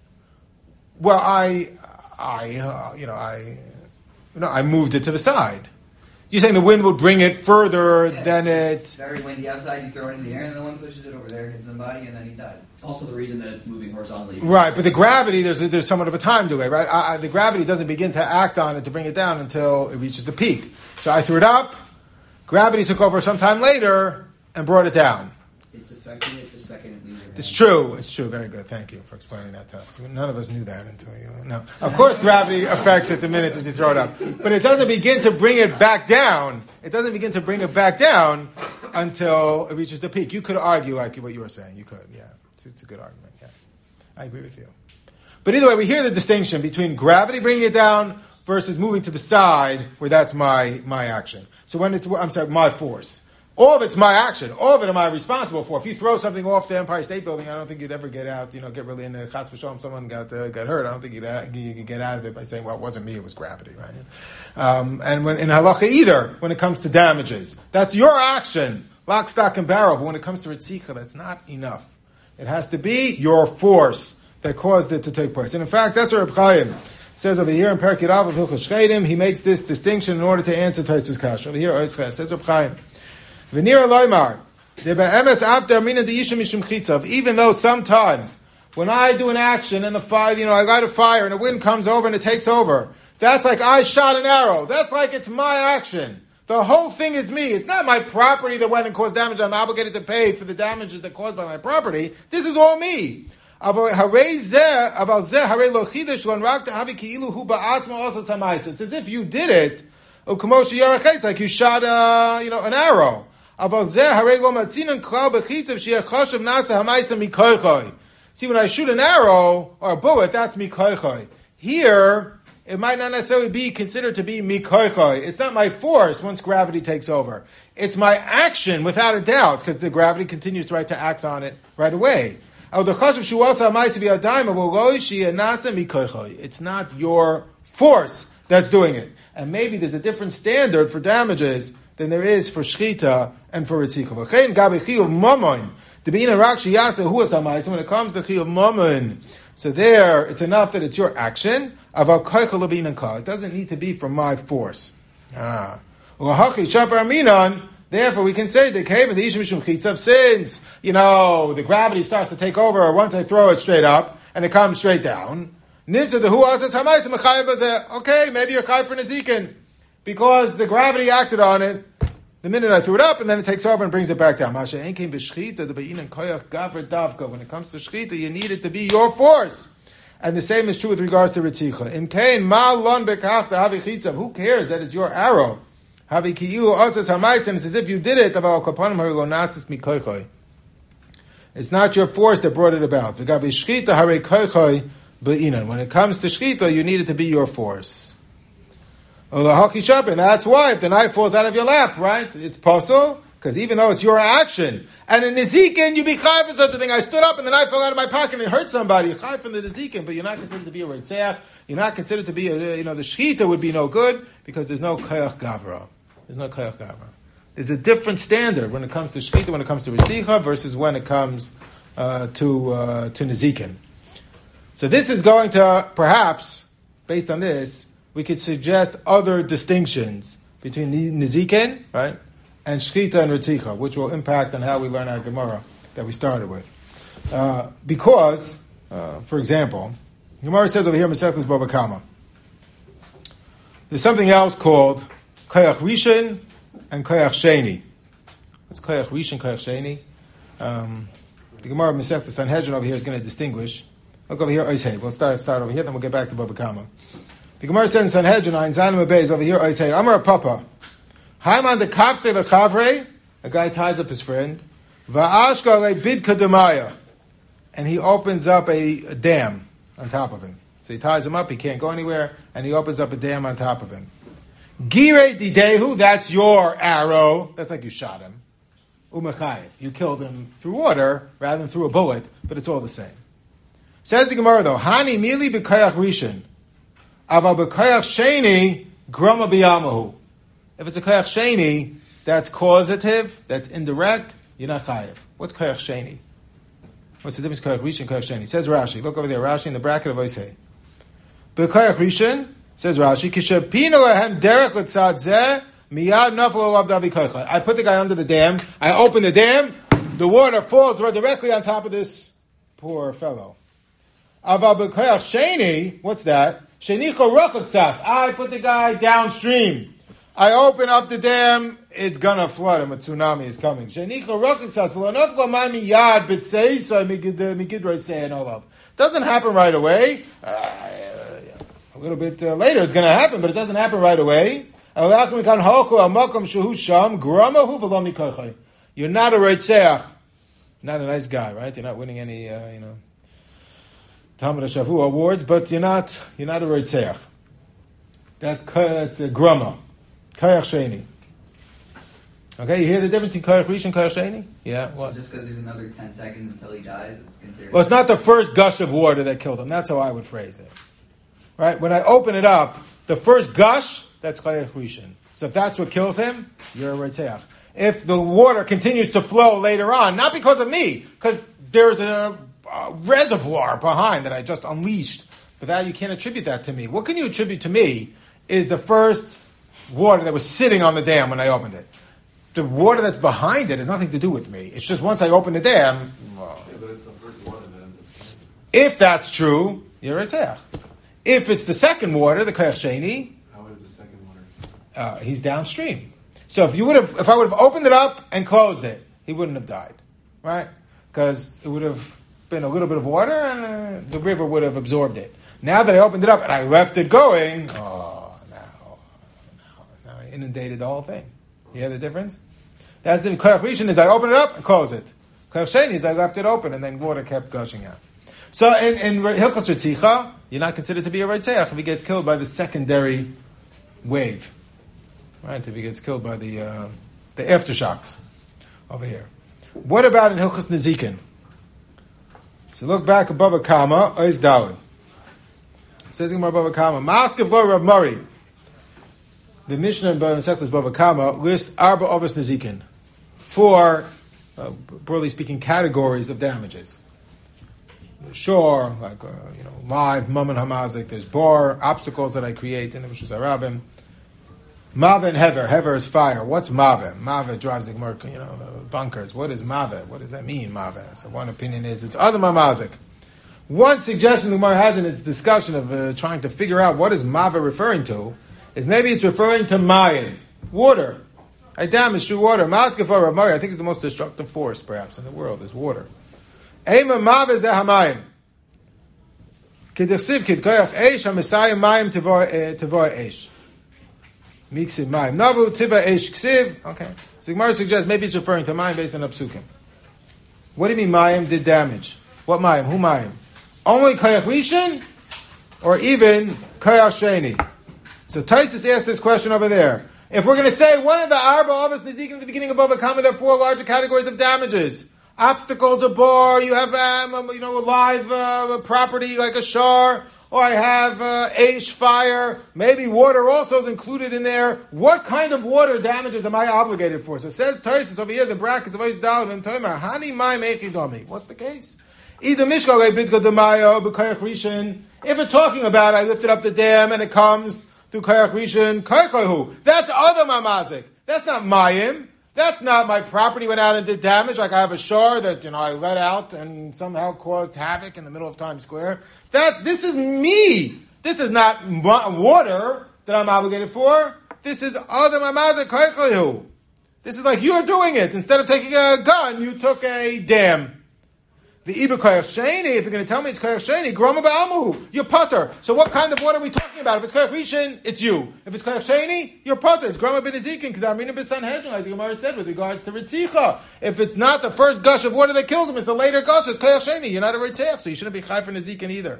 Well, I, I, uh, you know, I, you know, I moved it to the side. You're saying the wind would bring it further yeah, than it. It's very windy outside. You throw it in the air, and the wind pushes it over there, hits somebody, and then he dies. Also, the reason that it's moving horizontally. Right, but the gravity, there's a, there's somewhat of a time delay, right? I, I, the gravity doesn't begin to act on it to bring it down until it reaches the peak. So I threw it up. Gravity took over sometime later and brought it down. It's affecting it the second it leaves your hand. It's true. It's true. Very good. Thank you for explaining that to us. None of us knew that until you. No, of course, gravity affects it the minute that you throw it up, but it doesn't begin to bring it back down. It doesn't begin to bring it back down until it reaches the peak. You could argue like what you were saying. You could. Yeah, it's, it's a good argument. Yeah, I agree with you. But either way, we hear the distinction between gravity bringing it down versus moving to the side, where that's my my action. So when it's, I'm sorry, my force. All of it's my action. All of it am I responsible for. If you throw something off the Empire State Building, I don't think you'd ever get out, you know, get really into chas v'shalom, someone got uh, got hurt. I don't think you'd, uh, you could get out of it by saying, well, it wasn't me, it was gravity, right? Um, and when in halacha either, when it comes to damages, that's your action, lock, stock, and barrel. But when it comes to ritzicha, that's not enough. It has to be your force that caused it to take place. And in fact, that's what Reb Chaim says over here in Perkei Rav of Hilchos Shchedim. He makes this distinction in order to answer Tosfos Kasha. Over here, Oischa says Reb Chaim, V'nira loymar, de'be'emes avter mina de'isha mishum chitzav. Even though sometimes when I do an action and the fire, you know, I light a fire and the wind comes over and it takes over, that's like I shot an arrow. That's like it's my action. The whole thing is me. It's not my property that went and caused damage. I'm obligated to pay for the damages that caused by my property. This is all me. It's as if you did it. It's like you shot a, you know, an arrow. See, when I shoot an arrow or a bullet, that's mikoichoi. Here, it might not necessarily be considered to be mikoichoi. It's not my force once gravity takes over. It's my action, without a doubt, because the gravity continues to, right, to act on it right away. It's not your force that's doing it. And maybe there's a different standard for damages than there is for shchita and for ritzicha. When it comes to chiyuv mamon, so there, it's enough that it's your action. It doesn't need to be from my force. Ah. Therefore, we can say that since, you know, the gravity starts to take over once I throw it straight up, and it comes straight down. Okay, maybe you're chai for nezikin, because the gravity acted on it the minute I threw it up, and then it takes over and brings it back down. When it comes to shchita, you need it to be your force. And the same is true with regards to ritzicha. Who cares that it's your arrow? It's as if you did it. It's not your force that brought it about. When it comes to shchita, you need it to be your force. And that's why if the knife falls out of your lap, right, it's possible, because even though it's your action, and in Nezikin, you be chai for such a thing. I stood up and the knife fell out of my pocket and it hurt somebody. You're chai from the Nezikin, but you're not considered to be a Reitzeach. You're not considered to be, a, you know, the shchita would be no good, because there's no koyach gavra. There's no koyach gavra. There's a different standard when it comes to shchita, when it comes to ritzicha, versus when it comes uh, to uh, to Nezikin. So this is going to, perhaps, based on this, we could suggest other distinctions between Nezikin, right, and shchita and ritzicha, which will impact on how we learn our Gemara that we started with. Uh, because, uh, for example, Gemara says over here, Masechtas Bava Kama, there's something else called koyach rishon and koyach sheni. What's koyach rishon, koyach sheni? Um, the Gemara of Masechtas Sanhedrin over here is going to distinguish. Look over here, Oisei. We'll start start over here, then we'll get back to Bava Kama. The Gemara says in Sanhedrin, in Zanim Abayz, over here, Oisei, Amar Papa, Haiman de Kafse Lechavre, a guy ties up his friend, Va'ashka le bid kadamaya, and he opens up a, a dam on top of him. So he ties him up, he can't go anywhere, and he opens up a dam on top of him. Gire didehu, that's your arrow. That's like you shot him. Umechayev, you killed him through water rather than through a bullet, but it's all the same. Says the Gemara though, Hani mili b'koyach rishon, aval b'koyach sheni, grama b'yamahu. If it's a koyach sheni, that's causative, that's indirect, you're not chayev. What's koyach sheni? What's the difference between koyach rishon and koyach sheni? Says Rashi, look over there, Rashi in the bracket of Oisei. B'koyach rishon, says Rashi, Kishapino lahem derech l'tzad zeh, miyad naflo olav davi koycha. I put the guy under the dam, I open the dam, the water falls right directly on top of this poor fellow. Aval b'koyach sheni, what's that? Shenicho rochaksas. I put the guy downstream. I open up the dam, it's gonna flood him, a tsunami is coming. Shenicho rochaksas, v'lo mai miyad b'tzeisa migidroi seh and olav. Doesn't happen right away. Uh, A little bit uh, later, it's going to happen, but it doesn't happen right away. You're not a reitzeach, not a nice guy, right? You're not winning any, uh, you know, Talmud HaShavua awards, but you're not, you're not a reitzeach. That's that's a grama, koyach sheni. Okay, you hear the difference between koyach rishon and koyach sheni? Yeah. What? So just because there's another ten seconds until he dies, it's considered. Well, it's not the first gush of water that killed him. That's how I would phrase it. Right? When I open it up, the first gush, that's koyach rishon. So if that's what kills him, you're a reitzeach. If the water continues to flow later on, not because of me, because there's a, a reservoir behind that I just unleashed, but that you can't attribute that to me. What can you attribute to me is the first water that was sitting on the dam when I opened it. The water that's behind it has nothing to do with me. It's just once I open the dam. Well, yeah, but it's the first water that ends up. If that's true, you're a reitzeach. If it's the second water, the koyach sheni, how is the second water? Uh, he's downstream. So if you would have, if I would have opened it up and closed it, he wouldn't have died, right? Because it would have been a little bit of water, and uh, the river would have absorbed it. Now that I opened it up and I left it going, oh, now, now, now I inundated the whole thing. You hear the difference? That's the koyach rishon is I open it up and close it. Koyach sheni is I left it open and then water kept gushing out. So in, in Hilchos Ritzicha, you're not considered to be a Reitzeach if he gets killed by the secondary wave. Right? If he gets killed by the uh, the aftershocks over here. What about in Hilchos Nezikin? So look back above a comma, Ois Dawid. Says more above a comma. Maskiv lo Rav Mari. The Mishnah in Masechtas Bava Kama list Arba Ovos Nezikin. Four, uh, broadly speaking, categories of damages. Sure, like uh, you know, live, mum and hamazik. There's bar, obstacles that I create in the Mishus Arabim. Mave and hever. Hever is fire. What's mave? Mave drives the Gemara, you know, bunkers. What is mave? What does that mean, mave? So one opinion is it's other mamazik. One suggestion the Gemara has in its discussion of uh, trying to figure out what is mave referring to is maybe it's referring to mayim, water. I damage through water. Maskefar Rav Mari, I think it's the most destructive force perhaps in the world is water. Eima mave zeh hamayim. K'dersiv kid koyach eish ha'mesayim mayim tevoy eish. Miksiv mayim. Navu tiva eish ksiv. Okay. So Gemara suggests maybe it's referring to mayim based on Apsukim. What do you mean mayim did damage? What mayim? Who mayim? Only koyach rishon? Or even koyach sheni? So Taisus asked this question over there. If we're going to say one of the Arba Avos Nezikin at the beginning of Bava Kama, there are four larger categories of damages. Obstacles, a bar, you have um, you know, a live uh, property like a shar, or I have uh, Aish, fire, maybe water also is included in there. What kind of water damages am I obligated for? So it says Taisus over here, the brackets of Ois Dalim, Toimar, Hani Mai Mechidomi. What's the case? Either Mishkal Bidka Demayo, B'Koyach Rishon. If we're talking about I lifted up the dam and it comes through Koyach Rishon, Koyach that's other mamazik. That's not Mayim. That's not my property went out and did damage, like I have a shore that, you know, I let out and somehow caused havoc in the middle of Times Square. That, this is me. This is not water that I'm obligated for. This is other mamazik koichlehu. This is like you're doing it. Instead of taking a gun, you took a dam. The Iba Koyach Sheni, if you're going to tell me it's Koyach Sheni, Groma Ba'amuhu, you're putter. So what kind of water are we talking about? If it's Koyach Rishon, it's you. If it's Koyach Sheni, you're putter. It's Groma Ben Ezekin, Kedarmina B'Sanhedrin, like the Gemara said with regards to Ritzicha. If it's not the first gush of water that kills him, it's the later gush, it's Koyach Sheni. You're not a Ritzach, so you shouldn't be Chai for Nezikin either.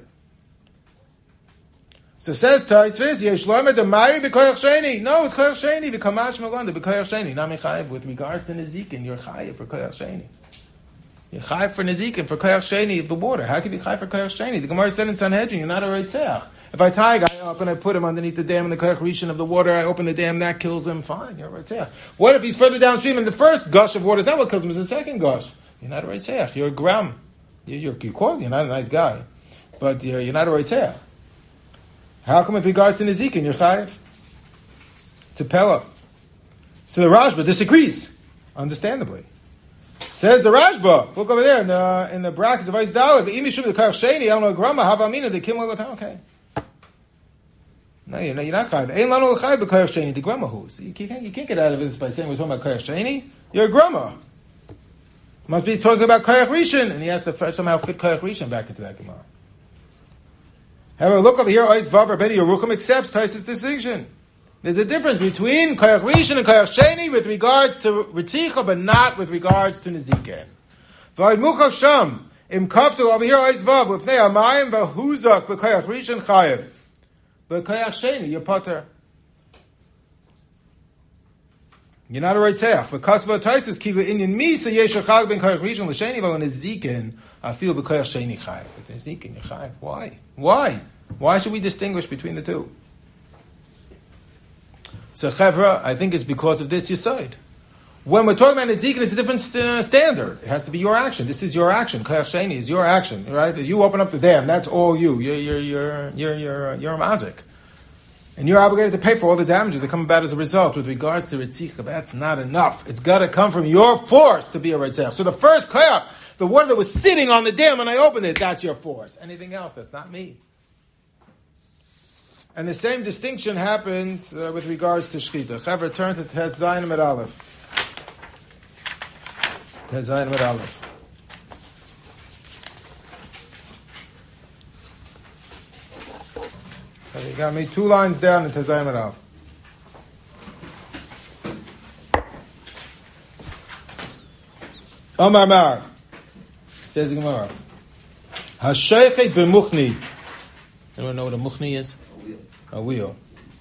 So says Taisvis, Yesh Lomer Demari B'Koyach Sheni. No, it's Koyach Sheni. V'Kamash Magon, B'Koyach Sheni. Nami Chayiv, with regards to Nezikin, you're Chayiv for Koyach Sheni. You're Chayiv for Nezikin, for Koyach Sheni of the water. How can you be Chayiv for Koyach Sheni? The Gemara said in Sanhedrin, you're not a Reitzach. If I tie a guy up and I put him underneath the dam in the Koyach Rishon of the water, I open the dam, that kills him, fine, you're a Reitzach. What if he's further downstream and the first gush of water is not what kills him, it's the second gush? You're not a Reitzach, you're a Gram. You're, you're, you're, cool, you're not a nice guy, but you're, you're not a Reitzach. How come with regards to Nezikin, you're Chayiv? It's a Pella. So the Rashba disagrees, understandably. Says the Rashba, look over there in the in the brackets of Ois Dalet. V'imishum the Koyach Sheni, I don't know Grama Havamina the Kim Logotam. Okay. No, you're not. You're not Chayiv. Ein Lanu Chayiv b'Koyach Sheni the Grama who? So you can't you can't get out of this by saying we're talking about Koyach Sheni. You're a Grama. Must be talking about Koyach Rishon, and he has to somehow fit Koyach Rishon back into that Gemara. However, look over here. Ois Vav Rabbeinu Yerucham accepts Taisus' distinction. There's a difference between Koyach Rishon and Koyach Sheni with regards to Ritzicha, but not with regards to Nezikin. V'ayid Muchav Sham, Im Kaftu, over here, Ois Vav, V'fnei Amayim, V'huzak, B'Koyach Rishon Chayev. But Koyach Sheni, you're Potter. You're not a Reitzach. V'kasva Taisus, Kiva Inyan Misa, Yesh Achag Ben Koyach Rishon, L'Sheni, V'al Nezikin, I feel B'Koyach Sheni Chayev. With Nezikin, you're Chayev. Why? Why? Why should we distinguish between the two? So Chevra, I think it's because of this Yesod. When we're talking about Nezikin, it's a different st- standard. It has to be your action. This is your action. Koyach Sheni is your action, right? You open up the dam, that's all you. You're you're you're you're you're, you're a mazik, and you're obligated to pay for all the damages that come about as a result. With regards to Ritzicha, that's not enough. It's got to come from your force to be a Ritzach. So the first Koyach, the water that was sitting on the dam when I opened it, that's your force. Anything else, that's not me. And the same distinction happens uh, with regards to Shechita. Chaver, turn to Tes Zayin Med Aleph. Tes Zayin Med Aleph. So you got me two lines down in Tezayim Rav. Omar Mar says the Gemara. Hashaychet b'muchni. Anyone know what a muchni is? A wheel. A wheel.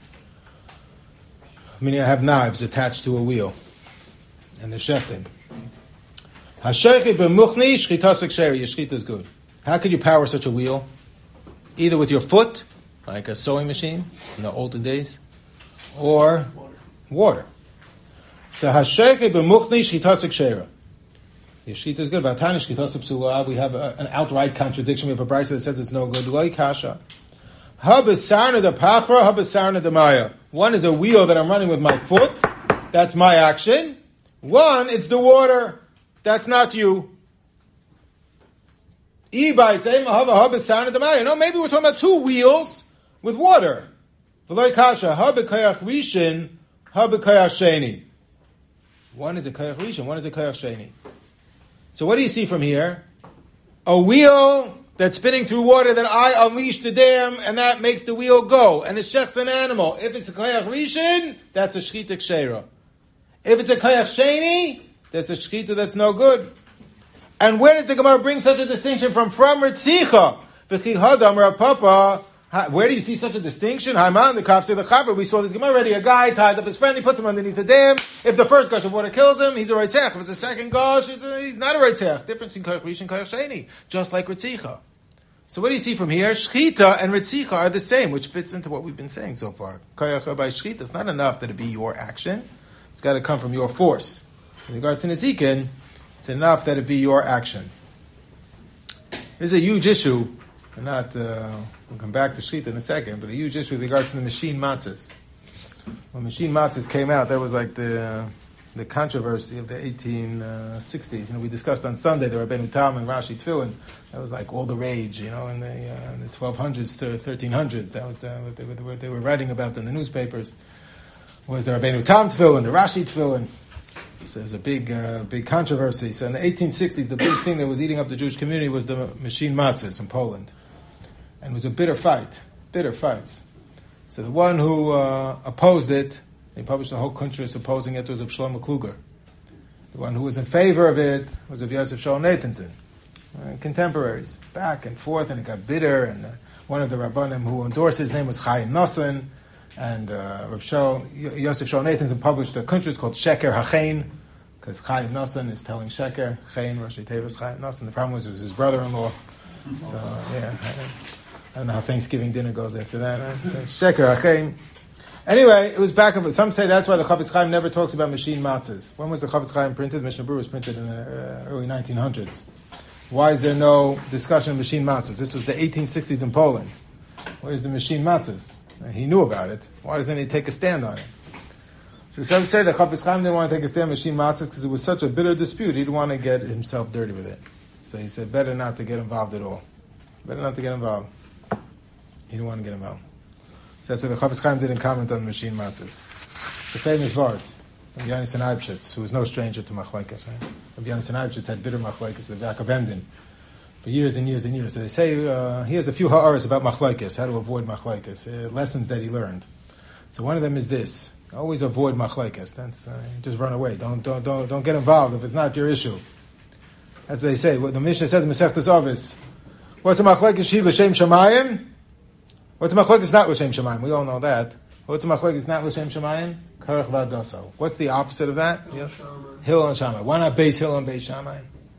Meaning I have knives attached to a wheel, and they're sheftim. Hashaychet b'muchni shchitasek sheri. Your shchita is good. How could you power such a wheel? Either with your foot, like a sewing machine in the olden days, or water. water. So hashaychet b'muchni shchitasek sheri. Yeshita is good. We have a, an outright contradiction. We have a brisa that says it's no good. Loi kasha. Habesarna de pachra, habesarna de maya. One is a wheel that I'm running with my foot. That's my action. One, it's the water. That's not you. Ibai say habesarna de maya. No, maybe we're talking about two wheels with water. Loi kasha. Habekayach rishin, habekayach sheni. One is a kayach rishin. One is a kayach sheni. So what do you see from here? A wheel that's spinning through water that I unleash the dam and that makes the wheel go. And it shechs an animal. If it's a kayach rishon, that's a shchita kshera. If it's a kayach sheni, that's a shchita that's no good. And where does the Gemara bring such a distinction from? From Ritzicha. V'chi hadam rapapa. Where do you see such a distinction? Haiman, the Kapsei, the Chaver. We saw this Gemara already. A guy ties up his friend, he puts him underneath the dam. If the first gush of water kills him, he's a Reitzech. If it's the second gush, he's, a, he's not a Reitzech. Difference in Kayach Rish and Kayach Sheni. Just like Ritzicha. So what do you see from here? Shchita and Ritzicha are the same, which fits into what we've been saying so far. Kayach by Shchita, it's not enough that it be your action. It's got to come from your force. In regards to Nezikin, it's enough that it be your action. There's a huge issue. And not, uh, we'll come back to Shchita in a second, but a huge issue with regards to the machine matzahs. When machine matzahs came out, that was like the uh, the controversy of the eighteen sixties. You know, we discussed on Sunday the Rabbeinu Tam and Rashi Tefillin. That was like all the rage, you know, in the, uh, in the twelve hundreds to thirteen hundreds. That was the, what, they, what they were writing about in the newspapers. Was the Rabbeinu Tam Tefillin, the Rashi Tefillin. So there's a big, uh, big controversy. So in the eighteen sixties, the big thing that was eating up the Jewish community was the machine matzahs in Poland. And it was a bitter fight, bitter fights. So the one who uh, opposed it, he published a whole country opposing it, was of Shlomo Kluger. The one who was in favor of it was of Yosef Shaul Nathanson. Uh, contemporaries, back and forth, and it got bitter. And uh, one of the Rabbanim who endorsed his name was Chaim Nosson, and uh, Rav Shaul, Yosef Shaul Nathanson published a country called Sheker HaChain, because Chaim Nosson is telling Sheker, Chain, Rosh Tevis Chaim Nosson. The problem was it was his brother-in-law. So, yeah. I don't know how Thanksgiving dinner goes after that. Right? So, Sheker HaChaim. Anyway, it was back and forth. Some say that's why the Chafetz Chaim never talks about machine matzahs. When was the Chafetz Chaim printed? The Mishnah Berurah was printed in the uh, early nineteen hundreds. Why is there no discussion of machine matzahs? This was the eighteen sixties in Poland. Where's the machine matzahs? He knew about it. Why doesn't he take a stand on it? So some say that Chafetz Chaim didn't want to take a stand on machine matzahs because it was such a bitter dispute. He didn't want to get himself dirty with it. So he said, better not to get involved at all. Better not to get involved. He didn't want to get involved. So that's why the Chafetz Chaim didn't comment on machine matzahs. It's a famous word from Yonasan Eibschitz, who was no stranger to machlekes, right? Yonasan Eibschitz had bitter machlekes with Yaakov Emden for years and years and years. So they say uh, he has a few ha'aras about machlekes, how to avoid machlekes, uh, lessons that he learned. So one of them is this: always avoid machlekes. That's uh, just run away. Don't don't don't don't get involved if it's not your issue. That's what they say. What the Mishnah says in Masechtas Avos. What's a machlekes she l'shem shamayim? What's a machlekes not l'shem shamayim? We all know that. What's a machlekes not l'shem shamayim? Karech v'adaso. What's the opposite of that? Yeah. Hill and Shammai. Why not Beis Hill and Beis Shammai?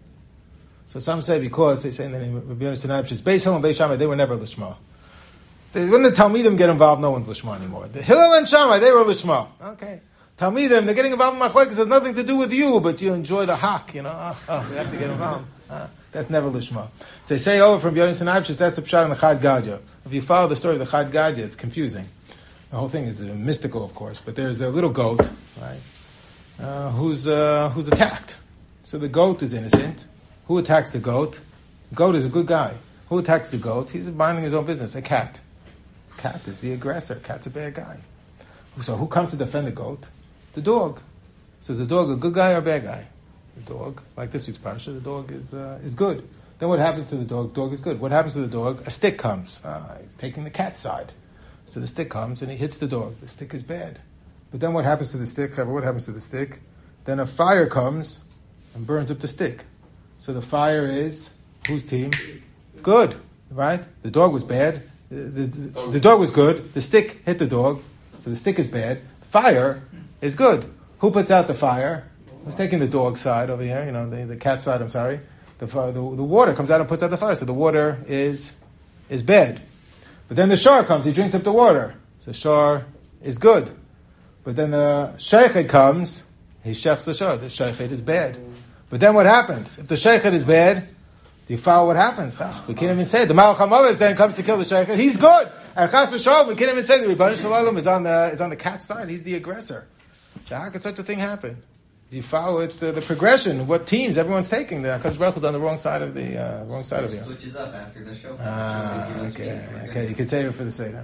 So some say because they say in the name of Rabbi Yonasan Eibschitz, Beis Hill and Beis Shammai, they were never lishma. They, when the Talmidim get involved, no one's lishma anymore. The Hillel and Shammai, they were lishma. Okay. Talmidim, they're getting involved in machlekes, has nothing to do with you, but you enjoy the hak, you know. Oh, oh we have to get involved. Uh, that's never lishma. So they say over from Yonasan Eibschitz, that's the pshat in the Chad Gadya. If you follow the story of the Chad Gadya, it's confusing. The whole thing is uh, mystical, of course, but there's a little goat, right, uh, who's uh, who's attacked. So the goat is innocent. Who attacks the goat? The goat is a good guy. Who attacks the goat? He's minding his own business. A cat. Cat is the aggressor. Cat's a bad guy. So who comes to defend the goat? The dog. So is the dog a good guy or a bad guy? The dog, like this week's parasha, the dog is uh, is good. Then what happens to the dog? Dog is good. What happens to the dog? A stick comes. Uh, he's taking the cat's side. So the stick comes and he hits the dog. The stick is bad. But then what happens to the stick? What happens to the stick? Then a fire comes and burns up the stick. So the fire is, whose team? Good, right? The dog was bad. The, the, the, the dog was good. The stick hit the dog. So the stick is bad. Fire is good. Who puts out the fire? Who's taking the dog side over here? You know, the, the cat side, I'm sorry. The, the, the water comes out and puts out the fire. So the water is is bad. But then the shor comes. He drinks up the water. So shor is good. But then the sheichet comes. He shechs the shor. The sheichet is bad. But then what happens? If the sheichet is bad, do you follow what happens? Ah, we can't even say it. The Malach HaMavis then comes to kill the sheichet. He's good. And chas v'shalom, we can't even say the Rebbeinu Shalom is on the is on the cat's side. He's the aggressor. So how could such a thing happen? If you follow it, uh, the progression, what teams everyone's taking, the Hakadosh Baruch Hu is on the wrong side of the uh, wrong side of you. Switches up after the show. Ah, okay, okay. You can save it for the Seder.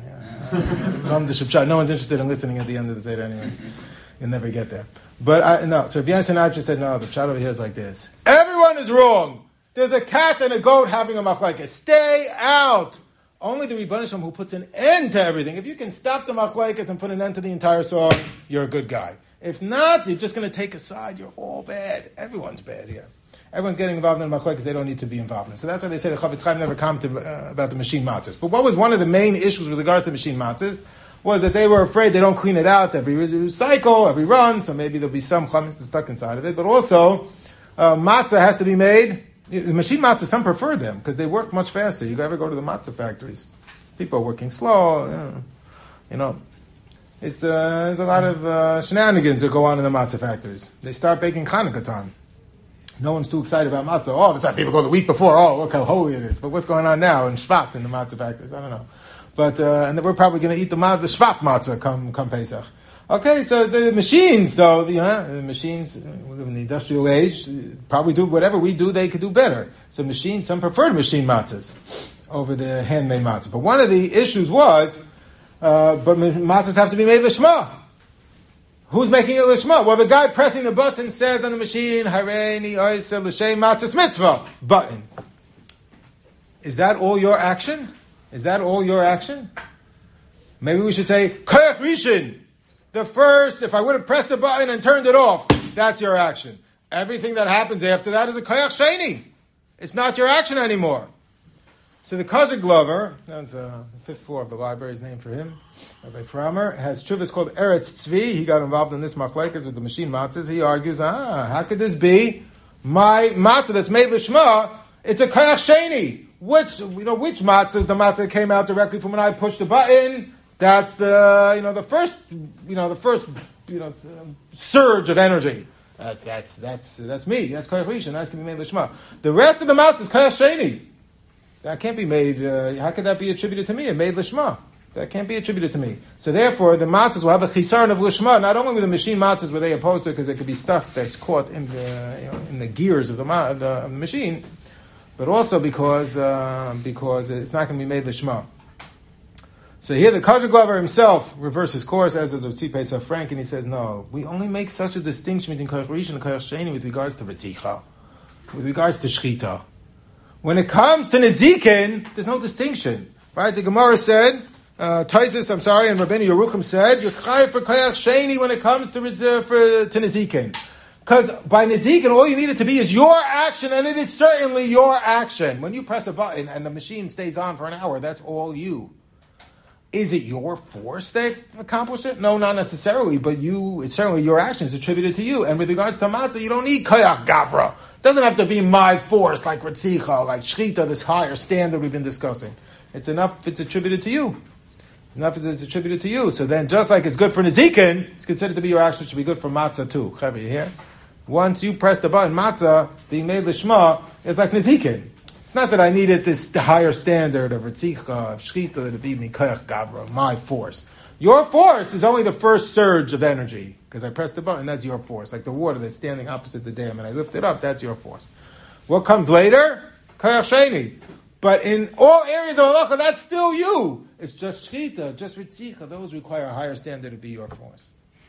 Yeah. the Shubshah. No one's interested in listening at the end of the Seder anyway. You'll never get there. But I, no, so Rabbi Yonasan just said, no, the Pshat over here is like this. Everyone is wrong. There's a cat and a goat having a machlekes. Stay out. Only the Rebbeinu Shalom who puts an end to everything. If you can stop the machlekes and put an end to the entire song, you're a good guy. If not, you're just going to take a side. You're all bad. Everyone's bad here. Everyone's getting involved in the machlekes they don't need to be involved in. So that's why they say the Chafetz Chaim never commented uh, about the machine matzahs. But what was one of the main issues with regards to machine matzahs was that they were afraid they don't clean it out every cycle, every run, so maybe there'll be some chametz stuck inside of it. But also, uh, matzah has to be made. The machine matzah, some prefer them because they work much faster. You ever go to the matzah factories? People are working slow, you know. You know. It's, uh, there's a lot of uh, shenanigans that go on in the matzah factories. They start baking Hanukkah time. No one's too excited about matzah. Oh, this time people go the week before. Oh, look how holy it is. But what's going on now in Shvat in the matzah factories? I don't know. But uh, and we're probably going to eat the, ma- the Shvat matzah come come Pesach. Okay, so the machines, though, you know, the machines, we live in the industrial age, probably do whatever we do, they could do better. So machines, some preferred machine matzahs over the handmade matzah. But one of the issues was, uh, but matzahs have to be made lishma. Who's making it lishma? Well, the guy pressing the button says on the machine, Hareini oiseh l'shem matzahs mitzvah. Button. Is that all your action? Is that all your action? Maybe we should say, Koyach Rishon. The first, if I would have pressed the button and turned it off, that's your action. Everything that happens after that is a Koyach Sheni. It's not your action anymore. So the Kazir Glover, that's uh, the fifth floor of the library, is named for him, Rabbi Framer, has Chuvas called Eretz Tzvi. He got involved in this machlekes with the machine matzahs. He argues, ah, how could this be? My matzah that's made lishma, it's a Koyach Sheni. Which, you know, which matzah is the matzah that came out directly from when I pushed the button? That's the, you know, the first, you know, the first, you know, surge of energy. That's that's that's that's me. That's Koyach Rishon. That can be made lishma. The rest of the matzah is Koyach Sheni. That can't be made. Uh, how could that be attributed to me? It made lishma. That can't be attributed to me. So therefore, the matzahs will have a chisaron of lishma. Not only with the machine matzahs where they opposed to it because there could be stuff that's caught in the, you know, in the gears of the, ma- the, of the machine, but also because uh, because it's not going to be made lishma. So here the Kazir Glover himself reverses course, as does Otzi Pesach Frank, and he says, no, we only make such a distinction between Koyach Rishon and Koyach Sheni with regards to Ritzicha, with regards to Shchita. When it comes to Nezikin, there's no distinction. Right? The Gemara said, uh, Taisus, I'm sorry, and Rabbeinu Yerucham said, you're chayav for Koyach Sheni when it comes to, uh, for, to Nezikin. Because by Nezikin, all you need it to be is your action, and it is certainly your action. When you press a button and the machine stays on for an hour, that's all you. Is it your force that accomplished it? No, not necessarily, but you, it's certainly your actions attributed to you. And with regards to matzah, you don't need koyach gavra. It doesn't have to be my force, like ritzicha, like shchita, this higher standard we've been discussing. It's enough if it's attributed to you. It's enough if it's attributed to you. So then, just like it's good for nezikin, it's considered to be your action, it should be good for matzah too. Chavi, you hear? Once you press the button, matzah, being made lishma, is like nezikin. It's not that I needed this higher standard of ritzicha, of shchita, to be koyach gavra, my force. Your force is only the first surge of energy, because I pressed the button, that's your force. Like the water that's standing opposite the dam, and I lift it up, that's your force. What comes later? Koyach sheni. But in all areas of halacha, that's still you. It's just shchita, just ritzicha. Those require a higher standard to be your force.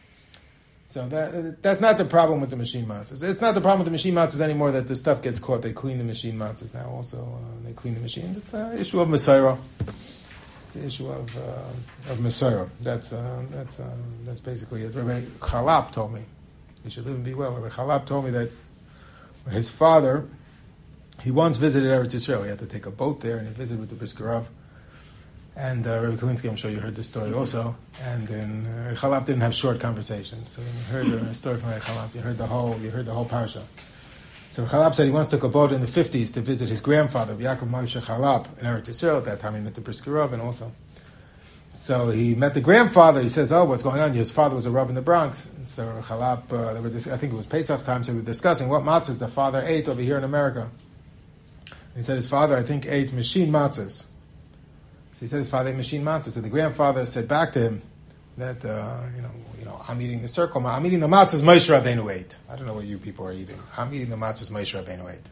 So that that's not the problem with the machine matzahs. It's not the problem with the machine matzahs anymore that the stuff gets caught. They clean the machine matzahs now also. Uh, they clean the machines. It's an issue of Messiah. It's the issue of uh, of Messiah. That's uh, that's uh, that's basically it. Rabbi Chalap told me, you should live and be well. Rabbi Chalap told me that his father, he once visited Eretz Yisrael. He had to take a boat there, and he visited with the Brisker Rav. And uh, Rabbi Kalinsky, I'm sure you heard this story also. And then uh, Rabbi Chalap didn't have short conversations, so when you heard a story from Rabbi Chalap, you heard the whole, you heard the whole parsha. So Chalap said he once took a boat in the fifties to visit his grandfather, Yaakov Moshe Chalap, in Eretz Yisrael. At that time, he met the Brisker Rav, and also. So he met the grandfather. He says, "Oh, what's going on? His father was a Rav in the Bronx." And so Chalap, uh, they were dis- I think it was Pesach time, so they were discussing what matzahs the father ate over here in America. And he said his father, I think, ate machine matzahs. So he said his father ate machine matzahs. So the grandfather said back to him that, uh, you know, you know, I'm eating the circle. I'm eating the matzahs Moshe Rabbeinu ate. I don't know what you people are eating. I'm eating the matzahs Moshe Rabbeinu ate.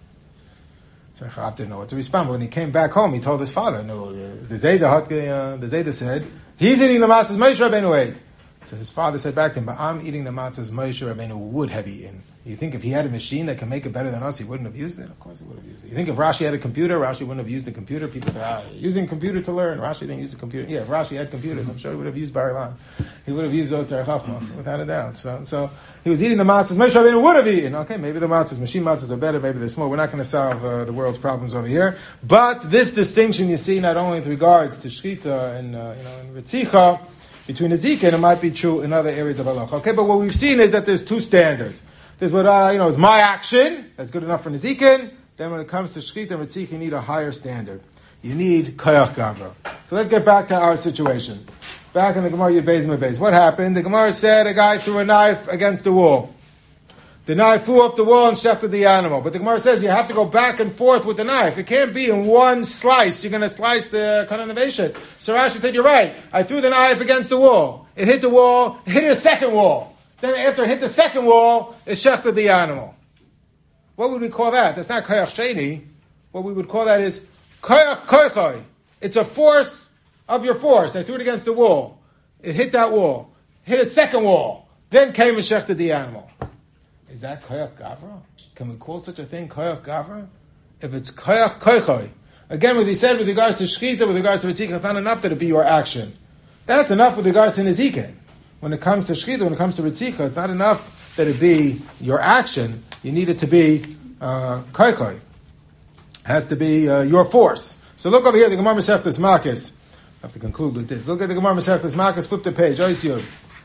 So Chalap didn't know what to respond. But when he came back home, he told his father, no, the Zayda, uh, the Zayda said, he's eating the matzahs Moshe Rabbeinu ate. So his father said back to him, but I'm eating the matzahs Moshe Rabbeinu would have eaten. You think if he had a machine that can make it better than us, he wouldn't have used it? Of course he would have used it. You think if Rashi had a computer, Rashi wouldn't have used the computer? People say, ah, using computer to learn. Rashi didn't use the computer. Yeah, if Rashi had computers, I'm sure he would have used Bar-Ilan. He would have used Otzar Chachma, without a doubt. So, so he was eating the matzahs Moshe Rabbeinu would have eaten. Okay, maybe the matzahs, machine matzahs are better, maybe they're small. We're not going to solve uh, the world's problems over here. But this distinction you see not only with regards to Shchita and, uh, you know, and Ritzicha, between Ezika, and it might be true in other areas of halacha. Okay, but what we've seen is that there's two standards. There's what, uh, you know, is my action, that's good enough for Nezikin. Then when it comes to Shchita and Ritzik, you need a higher standard. You need Koyach Gavra. So let's get back to our situation. Back in the Gemara Yud Beis Mebez. What happened? The Gemara said a guy threw a knife against the wall. The knife flew off the wall and shechted the animal. But the Gemara says you have to go back and forth with the knife. It can't be in one slice. You're going to slice the Kananavation. So Rashi said, you're right. I threw the knife against the wall. It hit the wall. It hit a second wall. Then after it hit the second wall, it shechted the animal. What would we call that? That's not koyach sheni. What we would call that is koyach koychoi. It's a force of your force. I threw it against the wall. It hit that wall. Hit a second wall. Then came and shechted the animal. Is that koyach gavra? Can we call such a thing koyach gavra? If it's koyach koychoi. Again, what he said with regards to shchita, with regards to ritzika, it's not enough that it be your action. That's enough with regards to nezikin. When it comes to shchita, when it comes to ritzika, it's not enough that it be your action. You need it to be uh, koychoi. It has to be uh, your force. So look over here, the Gemara Masechtas Makos. I have to conclude with this. Look at the Gemara Masechtas Makos, flip the page. Ois Yud.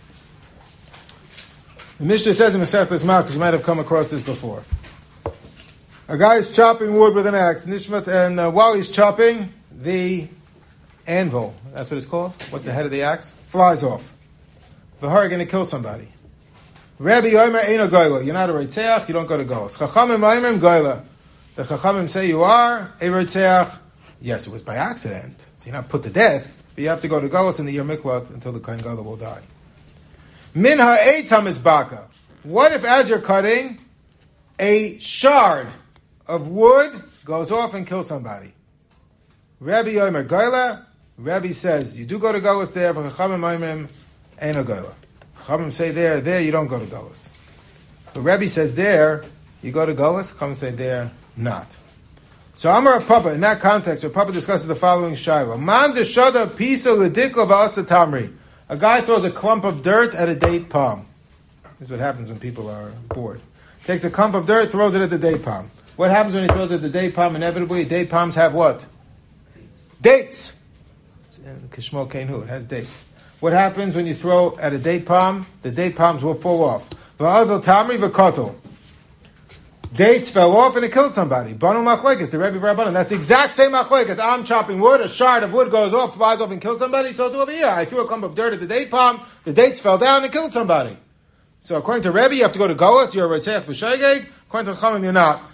The Mishnah says in Masechtas Makos, you might have come across this before. A guy is chopping wood with an axe, Nishmat, and uh, while he's chopping, the anvil, that's what it's called? What's the head of the axe? Flies off. V'har, going to kill somebody. Rabbi Yomer Eino Goyla. You're not a Reitzeach, you don't go to Golos. Chachamim Yomer Goyla. The Chachamim say you are a Reitzeach. Yes, it was by accident. So you're not put to death, but you have to go to Golos in the year Miklat until the Kohen Gadol will die. Min ha'eitam is baka. What if as you're cutting, a shard of wood goes off and kills somebody? Rabbi Yomer Goyla. Rabbi says you do go to Golos there. For Chachamim Yomer Eino Goyla. Chachamim say there, there you don't go to Golos. But Rabbi says there, you go to Golos. Chachamim say there, not. So Amar Papa, in that context, Rav Papa discusses the following shayla. Man deshada pisa l'dikla v'asa tamri. A guy throws a clump of dirt at a date palm. This is what happens when people are bored. Takes a clump of dirt, throws it at the date palm. What happens when he throws it at the date palm? Inevitably, date palms have what? Dates. Kishmo Kenu, it has dates. What happens when you throw at a date palm? The date palms will fall off. V'azal tamri v'kotel. Dates fell off and it killed somebody. Banu machlekes, the Rebbe Rabbanan. That's the exact same machlekes. I'm chopping wood, a shard of wood goes off, flies off and kills somebody. So do over here. I threw a clump of dirt at the date palm, the dates fell down and killed somebody. So according to Rebbe, you have to go to Golos, you're a Reitzeach b'Shoigeg. According to Chachamim, you're not.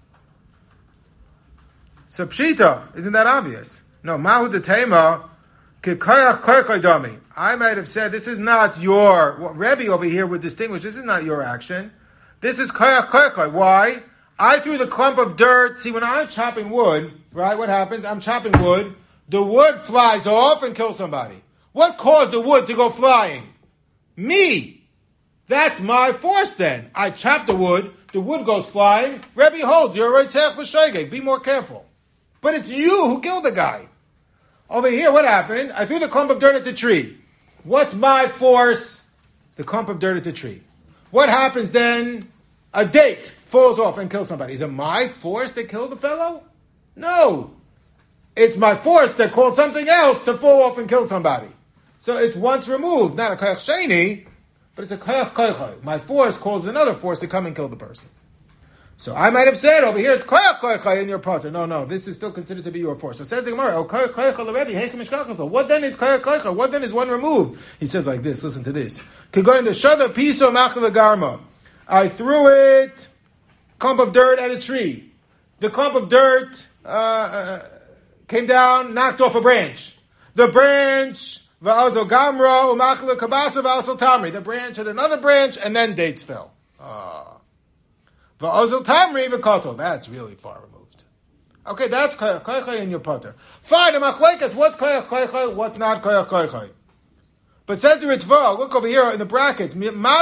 So Pshita, isn't that obvious? No, Mahu Detema, Kikayach Koychoi Dami. I might have said, this is not your, what Rebbe over here would distinguish, this is not your action. This is koyach koyach. Why? I threw the clump of dirt. See, when I'm chopping wood, right, what happens? I'm chopping wood. The wood flies off and kills somebody. What caused the wood to go flying? Me. That's my force then. I chop the wood. The wood goes flying. Rebbe holds, you're a Reitzeach b'Shoigeg. Be more careful. But it's you who killed the guy. Over here, what happened? I threw the clump of dirt at the tree. What's my force? The clump of dirt at the tree. What happens then? A date falls off and kills somebody. Is it my force that killed the fellow? No. It's my force that caused something else to fall off and kill somebody. So it's once removed, not a koyach sheni, but it's a koyach koyach. My force caused another force to come and kill the person. So I might have said over here it's koyach koyach in your potter. No, no, this is still considered to be your force. So says the Gemara, oh koyach koyach l'Rebbe, heichem mishkachas. What then is koyach koyach? What then is one removed? He says like this. Listen to this. Kegoyin the shada piso machal garma. I threw it, clump of dirt at a tree. The clump of dirt uh, uh, came down, knocked off a branch. The branch, va'azo gamra umachal kabasa va'asal tamri. The branch had another branch, and then dates fell. Ah. Va'azo tamri v'kotel. That's really far removed. Okay, that's koyach koyach in your potter. Fine, the machlekes. What's koyach koyach? What's not koyach koyach? But says the Ritva, look over here in the brackets.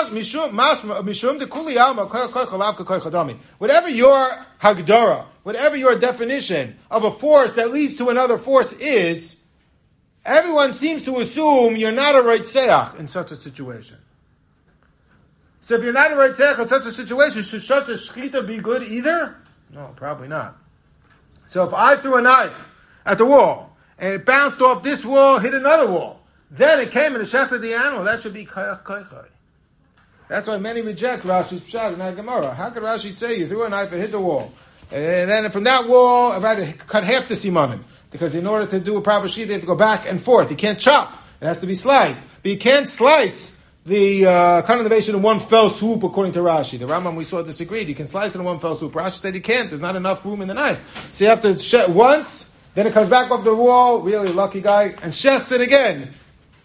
Whatever your hagdara, whatever your definition of a force that leads to another force is, everyone seems to assume you're not a Reitzeach in such a situation. So if you're not a Reitzeach in such a situation, should such a shechita be good either? No, probably not. So if I threw a knife at the wall, and it bounced off this wall, hit another wall, then it came and shechted the animal. That should be koyach koyach. That's why many reject Rashi's pshat in our Gemara. How could Rashi say you threw a knife and hit the wall, and then from that wall, if I had to cut half the simanim, because in order to do a proper sheet, they have to go back and forth. You can't chop; it has to be sliced. But you can't slice the uh, connovation in one fell swoop, according to Rashi. The Rambam we saw disagreed. You can slice it in one fell swoop. Rashi said you can't. There's not enough room in the knife, so you have to shech once. Then it comes back off the wall. Really lucky guy, and shechs it again.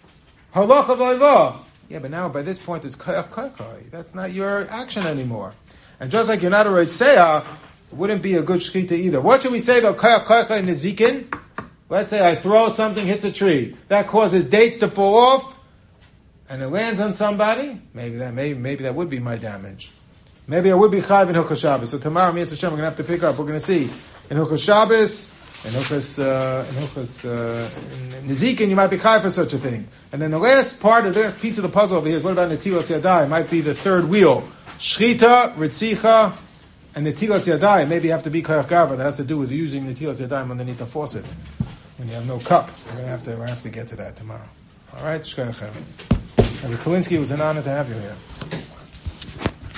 Yeah, but now by this point it's koyach koyach. That's not your action anymore. And just like you're not a Reitzeach, it wouldn't be a good shechita either. What should we say though? Koyach koyach in Nezikin? Let's say I throw something, hits a tree. That causes dates to fall off, and it lands on somebody. Maybe that maybe, maybe that would be my damage. Maybe I would be chayv in Hilchos Shabbos. So tomorrow, Mitzvah Hashem, we're going to have to pick up. We're going to see in Hilchos Shabbos, in Hilchos, uh, in Hilchos, uh, in Nezikin, you might be chayv for such a thing. And then the last part, the last piece of the puzzle over here is what about Netilas Yadai? It might be the third wheel. Shchita, Ritzicha, and Netilas Yadai. Maybe you have to be koyach gavra. That has to do with using Netilas Yadai underneath the faucet. When you have no cup. We're going to have to, we're going to have to get to that tomorrow. All right? Shkoyachem. Rabbi Kalinsky, it was an honor to have you here.